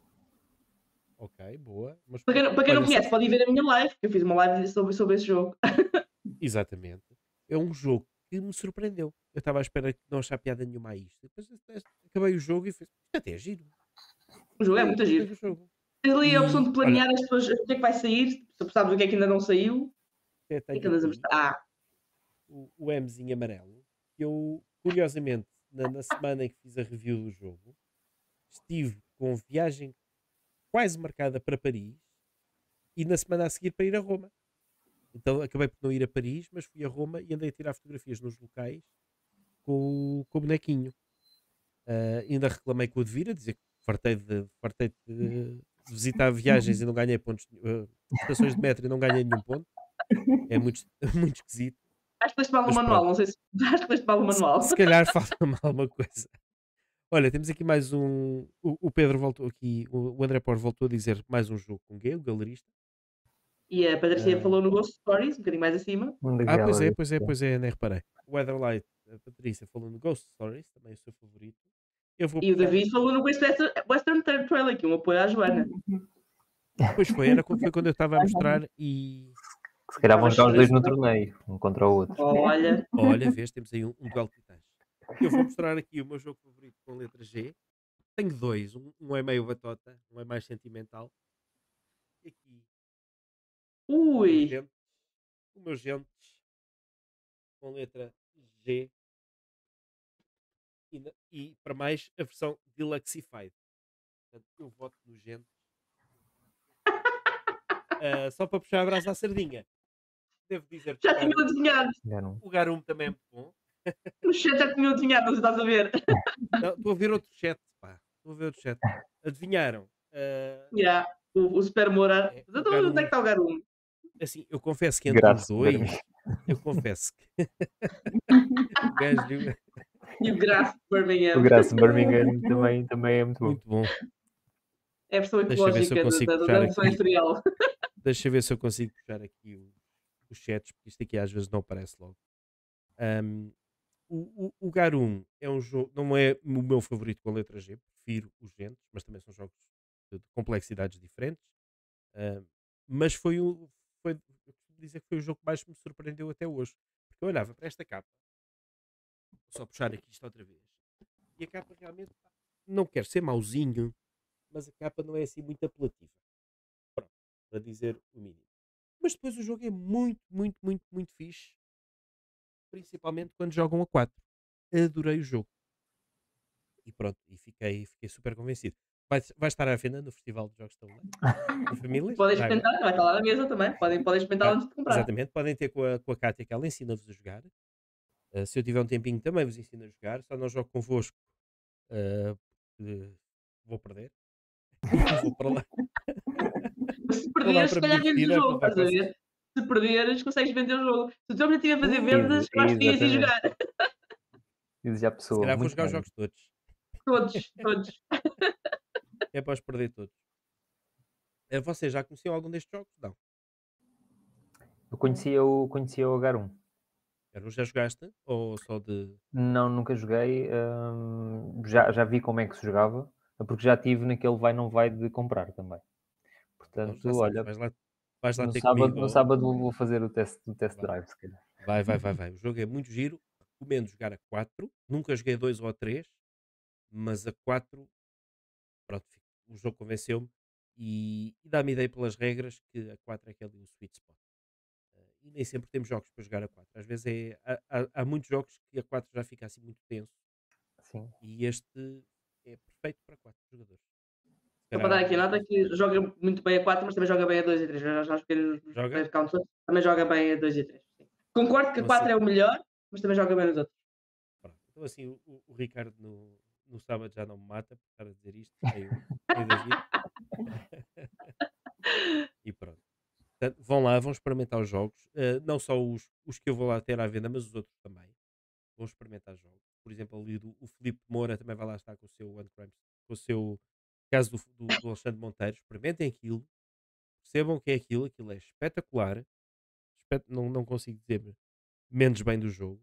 Ok, boa. Mas, Para quem, não- para quem não olha, só- conhece, pode ir ver a minha live, que eu fiz uma live sobre, sobre esse jogo. Exatamente. É um jogo que me surpreendeu. Eu estava à espera que não achar piada nenhuma a isto. Depois eh, acabei o jogo e fiz. Isto até é giro. O jogo é muito Gostei giro. do jogo. Tens ali a opção E, de planear as tuas, o que é que vai sair, se sabes o que é que ainda não saiu, Até o que tenho é que andas a aqui mostrar. Ah, o, o Mzinho amarelo. Que eu, curiosamente, na, na semana em que fiz a review do jogo, estive com viagem quase marcada para Paris e na semana a seguir para ir a Roma. Então acabei por não ir a Paris, mas fui a Roma e andei a tirar fotografias nos locais com, o- com o bonequinho. Ah, ainda reclamei com o Devir a dizer que fartei de, fartei de visitar viagens e não ganhei pontos, ah, estações de metro e não ganhei nenhum ponto. É muito, muito esquisito. acho que leste mal o Mas manual, pronto. não sei se acho que leste mal o manual. Se, se calhar falta-me alguma coisa. Olha, temos aqui mais um. O, o Pedro voltou aqui, o, o André Por voltou a dizer mais um jogo com gay, o galerista. E a Patrícia Ah. falou no Ghost Stories, um bocadinho mais acima. Onde Ah, que pois ela é, disse pois é, que pois é, nem reparei. O Weatherlight, a Patrícia falou no Ghost Stories, também o seu favorito. Eu vou E o pegar David aqui- falou no Western, Western Trail aqui, um apoio à Joana. Pois foi, era, foi quando eu estava a mostrar e. Se calhar vão jogar os dois no Estava torneio, um contra o outro. Olha, Olha, vês, temos aí um, um duelo de titãs. Eu vou mostrar aqui o meu jogo favorito com letra G. Tenho dois, um, um é meio batota, um é mais sentimental. E aqui, o ui, Gentes, o meu Gentes com letra G. E, na- e para mais a versão Deluxified. Portanto, eu voto no Gentes. Ah, só para puxar a brasa à sardinha. Devo dizer que já o tinha Garum, adivinhado. Já não- o Garum também é muito bom. No chat já tinha adivinhado, não sei se estás a ver. Não, estou a ver outro chat, pá. Estou a ver outro chat. Adivinharam? Ah, Yeah, o, o Super Moura. É, o Então, onde é Garum. que está o Garum? assim, eu confesso que entre os Graças a dois, Deus. eu confesso que o gajo E o Graça de O Birmingham. Graça Birmingham também, também é muito bom. muito bom. É a versão Deixa eu ver se eu ecológica da, consigo da, da puxar versão aqui. industrial. Deixa eu ver se eu consigo puxar aqui o- os chats, porque isto aqui às vezes não aparece logo. Ahm, o, o, o Garum é um jogo, não é o meu favorito com a letra G, prefiro os Gentes, mas também são jogos de, de complexidades diferentes. Ahm, mas foi o, foi, eu costumo dizer que foi o jogo que mais me surpreendeu até hoje. Porque eu olhava para esta capa, vou só puxar aqui isto outra vez, e a capa realmente, pá, não quero ser mauzinho, mas a capa não é assim muito apelativa. Pronto, para dizer o mínimo. Mas depois o jogo é muito, muito, muito, muito fixe. Principalmente quando jogam a quatro. Adorei o jogo. E pronto, e fiquei, fiquei super convencido. Vai, vai estar à venda no Festival de Jogos de Tabuleiro. De famílias. Podem já agora. experimentar, vai estar lá na mesa também. Podem, podem experimentar Ah, antes de comprar. exatamente, podem ter com a, com a Kátia, que ela ensina-vos a jogar. Ah, se eu tiver um tempinho também vos ensino a jogar. Só não jogo convosco, ah, porque vou perder. Vou para lá. Mas se Vou lá perderes, para se me calhar vendes divertir, o é jogo, levar estás a vocês. ver? Se perderes, consegues vender o jogo. Se o teu objetivo é fazer Uh, vendas, Ex- eu acho que devias ir exatamente. jogar. Diz já a Se pessoa, calhar vou muito jogar os bem. jogos todos. Todos, todos. É para os perder todos. Eh, Vocês já conheciam algum destes jogos? Não. Eu conhecia o, conhecia o H um. Eram, já jogaste? Ou só de. Não, nunca joguei. hum, já, já vi como é que se jogava, porque já tive naquele vai não vai de comprar também. Então já Portanto, sabes, olha, vais lá, vais lá no ter sábado, comigo. no Ou... sábado vou fazer o test, o test Vai, drive, se calhar. vai, vai, vai, vai. O jogo é muito giro. Recomendo jogar a quatro. Nunca joguei a dois ou a três, mas a quatro, pronto, fico- o jogo convenceu-me e, e dá-me ideia pelas regras que a quatro é aquele o sweet spot. Eh, e nem sempre temos jogos para jogar a quatro. Às vezes é, há, há- há muitos jogos que a quatro já fica assim muito tenso Sim. e este é perfeito para quatro jogadores. Se Só para calhar dar aqui a algumas nota pessoas- que joga muito bem a quatro, mas também joga bem a dois e três. Já, já joguei os Joga? player counts todos, também joga bem a dois e três. Sim. Concordo que a Então, quatro assim, é o melhor, mas também joga bem nos outros. pronto. Então assim, o, o- o Ricardo no, no sábado já não me mata por estar a dizer isto, nem o, nem o David. E pronto. Portanto, vão lá, vão experimentar os jogos. Eh, não só os, os que eu vou lá ter à venda, mas os outros também. Vão experimentar jogos. Por exemplo, ali do, o Filipe Moura também vai lá estar com o seu One Crimes, com o seu caso do, do, do Alexandre Monteiro. Experimentem aquilo, percebam o que é aquilo, aquilo é espetacular. Espet- não, não consigo dizer menos bem do jogo.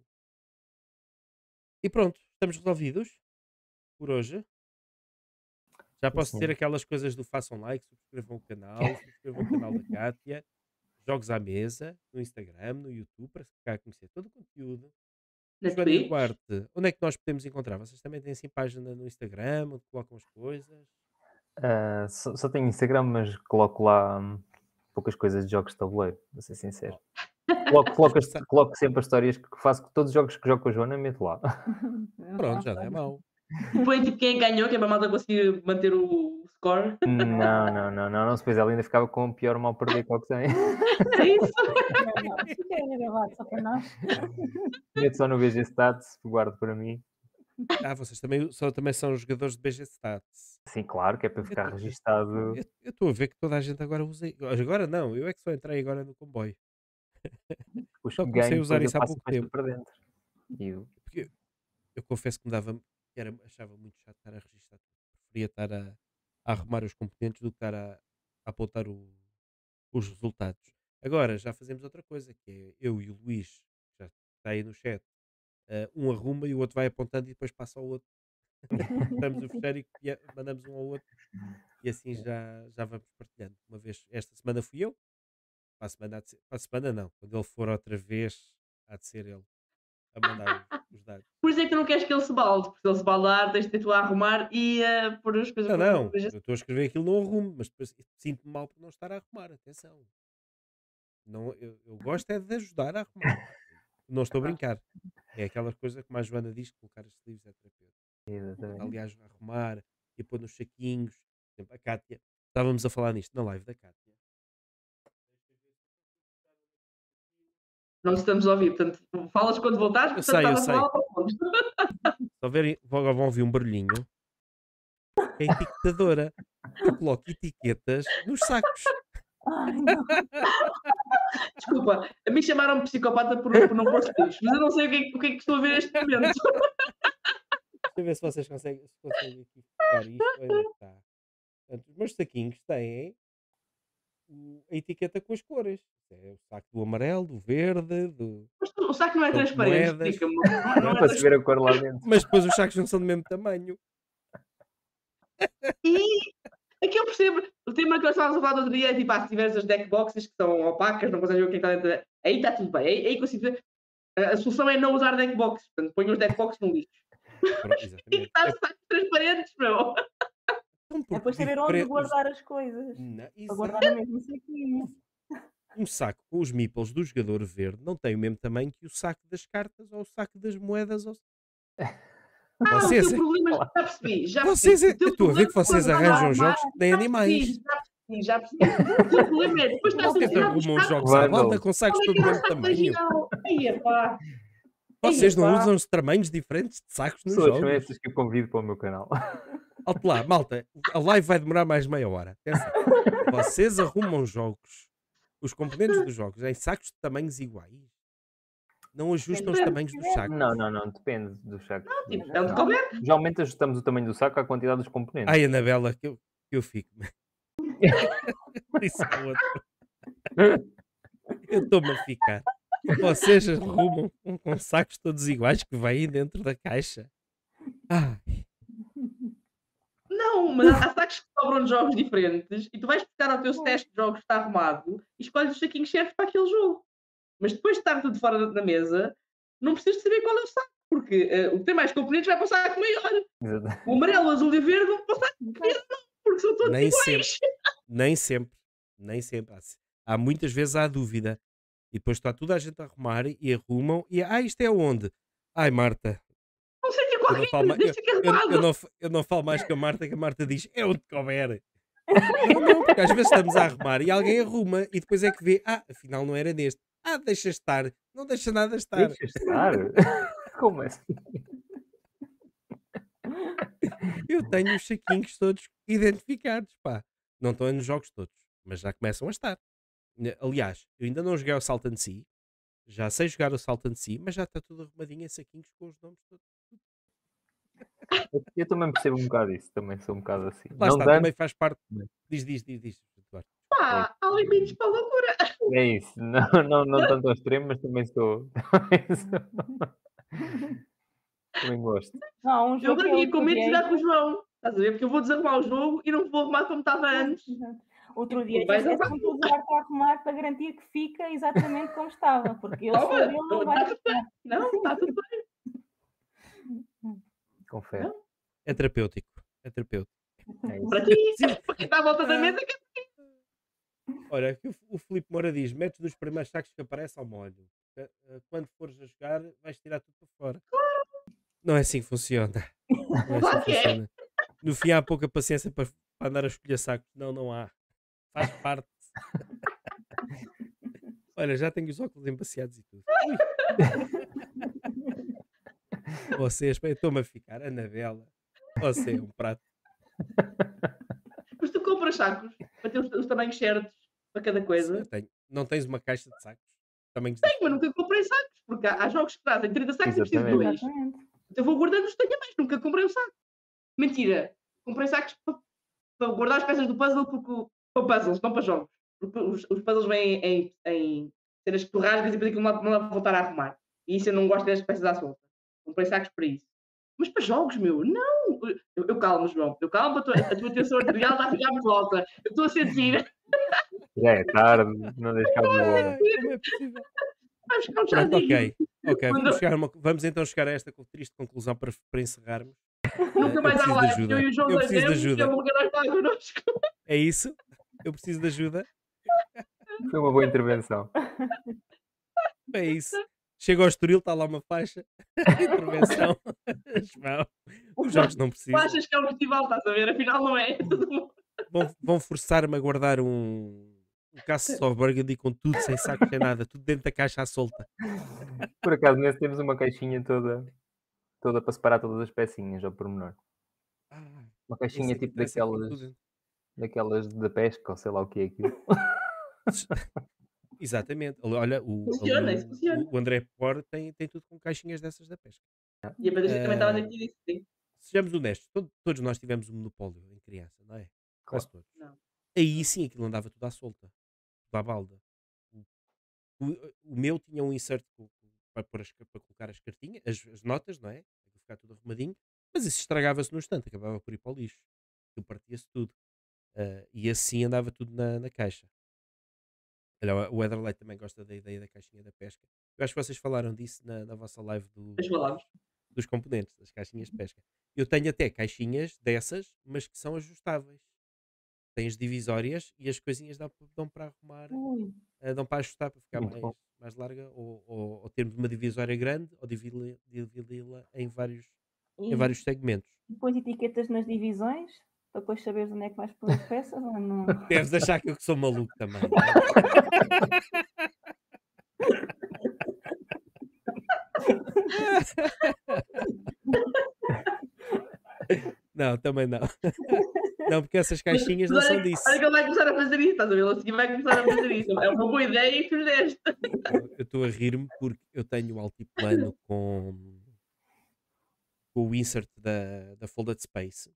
E pronto, estamos resolvidos por hoje. Já Sim, posso dizer senhor. aquelas coisas do façam like, subscrevam o canal, subscrevam o canal da Kátia, jogos à mesa, no Instagram, no YouTube, para ficar a conhecer todo o conteúdo. Na Joana e Twitch. Duarte, onde é que nós podemos encontrar? Vocês também têm assim página no Instagram, onde colocam as coisas? Ah, só, só tenho Instagram, mas coloco lá hum, poucas coisas de jogos de tabuleiro, vou ser sincero. Coloco, coloco, as- Sa- coloco sempre as histórias que faço, todos os jogos que jogo com a Joana, meto lá. Pronto, já não é mau. E põe tipo quem ganhou, que é para a malta conseguir manter o score. Não, não, não, não, não. Depois ela ainda ficava com o pior mal perder que eu que tem. É isso? Não, não, fica aí gravado só para nós. Meto só no V G Stats, guardo para mim. Ah, vocês também, só, também são jogadores de B G Stats. Sim, claro, que é para Eu ficar tô- registado. Eu eu estou a ver que toda a gente agora usa. Agora não, eu é que só entrei agora no comboio. Os Só que comecei a ganho, usar depois eu isso há passo pouco depois tempo. para dentro. E eu, Porque eu confesso que me dava, que era, achava muito chato estar a registrar tudo. Preferia estar a, a arrumar os componentes do que estar a, a apontar o- os resultados. Agora já fazemos outra coisa, que é eu e o Luís, que já está aí no chat, eh, um arruma e o outro vai apontando e depois passa ao outro. Estamos a fechar e copia- mandamos um ao outro e assim já, já vamos partilhando. Uma vez, esta semana fui eu, para a semana, há de ser- para a semana não, quando ele for outra vez, há de ser ele a mandar os, os dados. Por isso é que tu não queres que ele se balde, porque se ele se baldar, tens de ter tu a arrumar e a pôr as coisas Não, para não, para- eu estou a escrever aquilo no arrumo, mas depois sinto-me mal por não estar a arrumar, atenção. Não, eu, eu gosto é de ajudar a arrumar. Não estou a brincar. É aquelas coisas como a Joana diz, colocar estes livros é terapêutico. exatamente. Aliás, a arrumar e a pôr nos saquinhos. Por exemplo, a Cátia, estávamos a falar nisto na live da Cátia. Não te estamos a ouvir, portanto, falas quando voltares, Eu portanto sei, eu estás a sei. falar para o fundo. Se ouverem, vão, vão ouvir um barulhinho. É a etiquetadora. Eu coloco etiquetas nos sacos. Ai, não. Desculpa, a mim chamaram-me psicopata por, por não pôr sacos, mas eu não sei o que, é, o que é que estou a ver neste momento. Deixa eu ver se vocês conseguem, se conseguem aqui focar isto. Onde é que está? Portanto, os meus saquinhos têm o- a etiqueta com as cores. É o saco do amarelo, do verde, do. Mas o saco não é São transparente, moedas. explica-me. Não, não Não é para se ver a cor lá dentro. Mas depois os sacos não são do mesmo tamanho. E é que eu percebo. O tema que nós estávamos a falar do outro dia é tipo, ah, se tiveres as deck boxes que são opacas, não consegues ver o que é que está dentro. Aí está tudo bem. Aí, aí consigo ver. A, a solução é não usar deck boxes. Portanto, ponho os deck boxes no lixo. Pronto, E exatamente. está É, sacos transparentes, meu. então, É porque depois saber onde difere- os- guardar as coisas. Não, Para exato. guardar no mesmo saquinho. Um saco com os meeples do jogador verde não tem o mesmo tamanho que o saco das cartas ou o saco das moedas. Ou... Ah, Vocês, o teu problema, já percebi. Já vocês, percebi. é- O teu eu estou a ver que problema vocês é arranjam arrumar- jogos que nem Já animais. percebi, já percebi, já percebi. O teu problema é depois estás Vocês a tirar arrumam buscar- jogos à Vândalos. balda com sacos Qual é todos que do é mesmo essa tamanho. região? Aí, pá. Vocês não Ei, pá. usam os tamanhos diferentes de sacos nos Pessoas são jogos. estas que eu convido para o meu canal. Alto lá, malta, a live vai demorar mais meia hora. Atenção. Vocês arrumam jogos, os componentes dos jogos, em sacos de tamanhos iguais. Não ajustam os Depende. tamanhos dos sacos. Não, não, não, depende do saco. Tipo, é onde couber. Geralmente ajustamos o tamanho do saco à quantidade dos componentes. Ai, Anabela, que eu, que eu fico. Isso é outro. Eu estou-me a ficar. Vocês arrumam com, com sacos todos iguais que vêm dentro da caixa. Ai, Não, mas há sacos que sobram de jogos diferentes e tu vais buscar ao teu teste de jogos que está arrumado e escolhes os saquinhos certos para aquele jogo. Mas depois de estar tudo fora da, da mesa, não precisas de saber qual é o saco, porque uh, o que tem mais componentes vai para o saco maior. Exato. O amarelo, o azul e o verde vão para o saco pequeno, porque são todos Nem iguais. nem sempre. Nem sempre. Há, há muitas vezes há dúvida. E depois está toda a gente a arrumar e arrumam. E ah, isto é onde? Ai, Marta. Não sei que Eu não, qualquer falo mais, deixa que é eu, eu, arrumado. eu, não, eu não falo mais com a Marta, que a Marta diz é onde couber. Não, não, porque às vezes estamos a arrumar e alguém arruma e depois é que vê, ah, afinal não era neste. Ah, deixa estar. Não deixa nada estar. Deixa estar. Como assim? Eu tenho os saquinhos todos identificados, pá. Não estão nos jogos todos, mas já começam a estar. Aliás, eu ainda não joguei o Saltan Sea. Já sei jogar o Saltan Sea, mas já está tudo arrumadinho em saquinhos com os nomes todos. Eu, eu também percebo um bocado isso. Também sou um bocado assim. Lá não está, tanto, também faz parte. mas- Diz, diz, diz, diz. Eduardo. Pá, há limites para a loucura. é isso. Não, não, não tanto ao extremo, mas também sou. Também, sou- também gosto. Não, há um Eu jogo que é agora o ia com medo de jogar True com o João. Estás a ver? Porque eu vou desarrumar o jogo e não vou arrumar como estava antes. Exato. Outro dia Vais tive arrumar. que todos a arrumar para garantir que fica exatamente como estava, porque eu Oh, sou mas dele, não está vai tudo ficar. Não, está tudo bem. Confere. É terapêutico. É terapêutico. É isso. Para ti, para quem está à volta da mesa, que Olha, aqui o, o Filipe Moura diz: metes nos primeiros sacos que aparece ao molho. Eh, eh, Quando fores a jogar, vais tirar tudo para fora. Não é assim que funciona. Não é assim Claro que que é. funciona. No fim há pouca paciência para, para andar a escolher sacos. Não, não há. Faz parte. Olha, já tenho os óculos embaciados e tudo. Ui. Vocês, bem, eu estou-me a ficar. Anabela. Você é um prato. Mas tu compras sacos para ter os, os tamanhos certos para cada Sim, coisa. eu tenho. Não tens uma caixa de sacos? Tamanhos Tenho, mas diferentes? nunca comprei sacos, porque há, há jogos que trazem trinta sacos e preciso de Exatamente. dois. Exatamente. Então eu vou guardando os que tenho a mais, nunca comprei um saco. Mentira, comprei sacos para, para guardar as peças do puzzle porque, o- para puzzles, não para jogos. Porque os, os puzzles vêm em, em cenas que tu rasgas e depois aquilo não dá- não dá para voltar a arrumar. E isso eu não gosto das peças à solta. Comprei sacos para isso. Mas para jogos, meu, não! Eu, eu calmo, João. Eu calmo, a tua, a tua tensão arterial está a ficar por volta. Eu estou a sentir. Já é tarde, não deixes cabo do homem. Ai, como é possível? Vais ficar um Pronto, chazinho. ok. Ok, Quando- vamos, chegar a uma- vamos então chegar a esta com- triste conclusão para, para encerrarmos. Nunca eu mais há preciso de live. ajuda. Eu e o João Eu preciso de Leitemos, ajuda. ele nunca mais fala connosco. É isso? Eu preciso de ajuda? Foi uma boa intervenção. É isso. Chega ao Estoril, está lá uma faixa. Intervenção. João, os jogos não Tu precisam. achas que é um festival, estás a ver? Afinal não é. Vão, vão forçar-me a guardar um, um Castle of Burgundy com tudo, sem saco, sem nada. Tudo dentro da caixa à solta. Por acaso, nesse temos uma caixinha toda, toda para separar todas as pecinhas, ao pormenor. Ah, Uma esse caixinha aqui tipo parece que com daquelas, tudo. daquelas da pesca, ou sei lá o que é aquilo. Exatamente. Ali- Olha, o, ali Funciona, isso o, funciona. o- o André Por tem, tem tudo com caixinhas dessas da pesca. E a Patrícia também estava a Ah, dizer que disse sim. sejamos honestos, todo- todos nós tivemos um monopólio em criança, não é? Quase Claro. todos. Não. Aí sim aquilo andava tudo à solta, tudo à balda. O, o- o meu tinha um insert co- co- para, pôr as ca- para colocar as cartinhas, as, as notas, não é? Para ficar tudo arrumadinho, mas isso estragava-se no instante, acabava por ir para o lixo. Aquilo partia-se tudo. Ah, e assim andava tudo na, na caixa. Olha, o Weatherlight também gosta da ideia da caixinha da pesca. Eu acho que vocês falaram disso na, na vossa live do, Mas falámos. dos componentes, das caixinhas de pesca. Eu tenho até caixinhas dessas, mas que são ajustáveis. Tens divisórias e as coisinhas dão, dão para arrumar, Ui. eh, dão para ajustar para ficar Muito mais, bom. mais larga, ou, ou, ou termos uma divisória grande, ou dividi- dividi-la em vários, em E vários segmentos. depois etiquetas nas divisões, para depois saberes onde é que vais pôr as peças ou não? Deves achar que eu que sou maluco também, não é? Não, também não. Não, porque essas Mas, caixinhas mas não são olha, disso. olha que ele vai começar a fazer isso, estás a ver? Ele a seguir vai começar a fazer isso. É uma boa ideia e fizeste. Eu eu estou a rir-me porque eu tenho o altiplano com, com o insert da, da Folded Space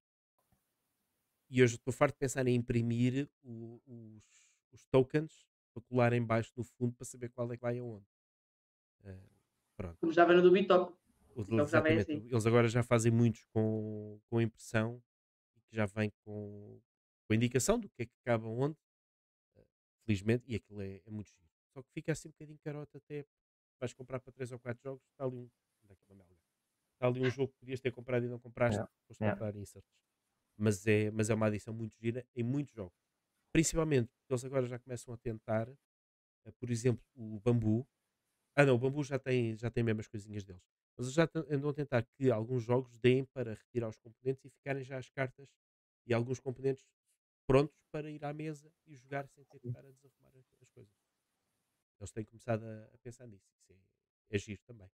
e hoje estou farto de pensar em imprimir o- os, os tokens para colar em baixo no fundo para saber qual é que vai aonde. Eh, pronto, Como já veio no do Bitoque. O- Então já vem exatamente. assim. Eles agora já fazem muitos com, com impressão e que já vem com, com a indicação do que é que cabe aonde, eh, felizmente, e aquilo é, é muito giro. Só que fica assim um bocadinho carote até vais comprar para três ou quatro jogos, está ali um. Onde é que é uma melga? Está ali um jogo que podias ter comprado e não compraste, Yeah, foste yeah. comprar inserts. Mas é, mas é uma adição muito gira em muitos jogos. Principalmente porque eles agora já começam a tentar, eh, por exemplo, o Bambu. Ah não, o Bambu já tem, já tem mesmo as coisinhas deles. Mas eles já te- andam a tentar que alguns jogos deem para retirar os componentes e ficarem já as cartas e alguns componentes prontos para ir à mesa e jogar sem ter que estar a desarrumar as, as coisas. Eles têm começado a, a pensar nisso. Isso é, é giro também.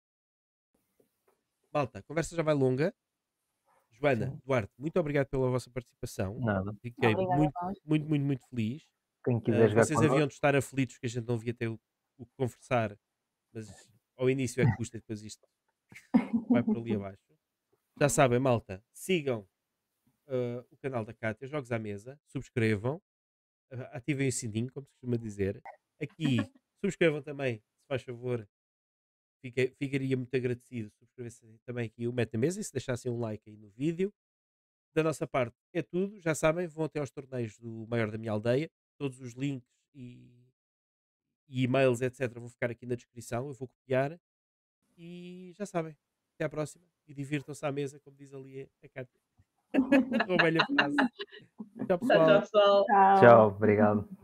Malta, a conversa já vai longa. Joana, Sim. Duarte, muito obrigado pela vossa participação. Nada. Fiquei Obrigada muito, a nós. muito, muito, muito feliz. Quem Ah, quiser jogar vocês haviam connosco, de estar aflitos que a gente não via ter o, o que conversar, mas ao início é que custa, depois isto vai por ali abaixo. Já sabem, malta, sigam ah, o canal da Cátia, Jogos à Mesa, subscrevam, ah, ativem o sininho, como se costuma dizer. Aqui, subscrevam também, se faz favor. Fiquei- ficaria muito agradecido se subscrevessem também aqui o Meta Mesa e se deixassem um like aí no vídeo. Da nossa parte é tudo, já sabem, vão até aos torneios do Maior da Minha Aldeia. Todos os links e, e e-mails, etcétera, vão ficar aqui na descrição. Eu vou copiar e já sabem. Até à próxima e divirtam-se à mesa, como diz ali a Cátia. Roubei-lhe a frase. Tchau, Tchau, tchau, pessoal. pessoal. Tchau. tchau, obrigado.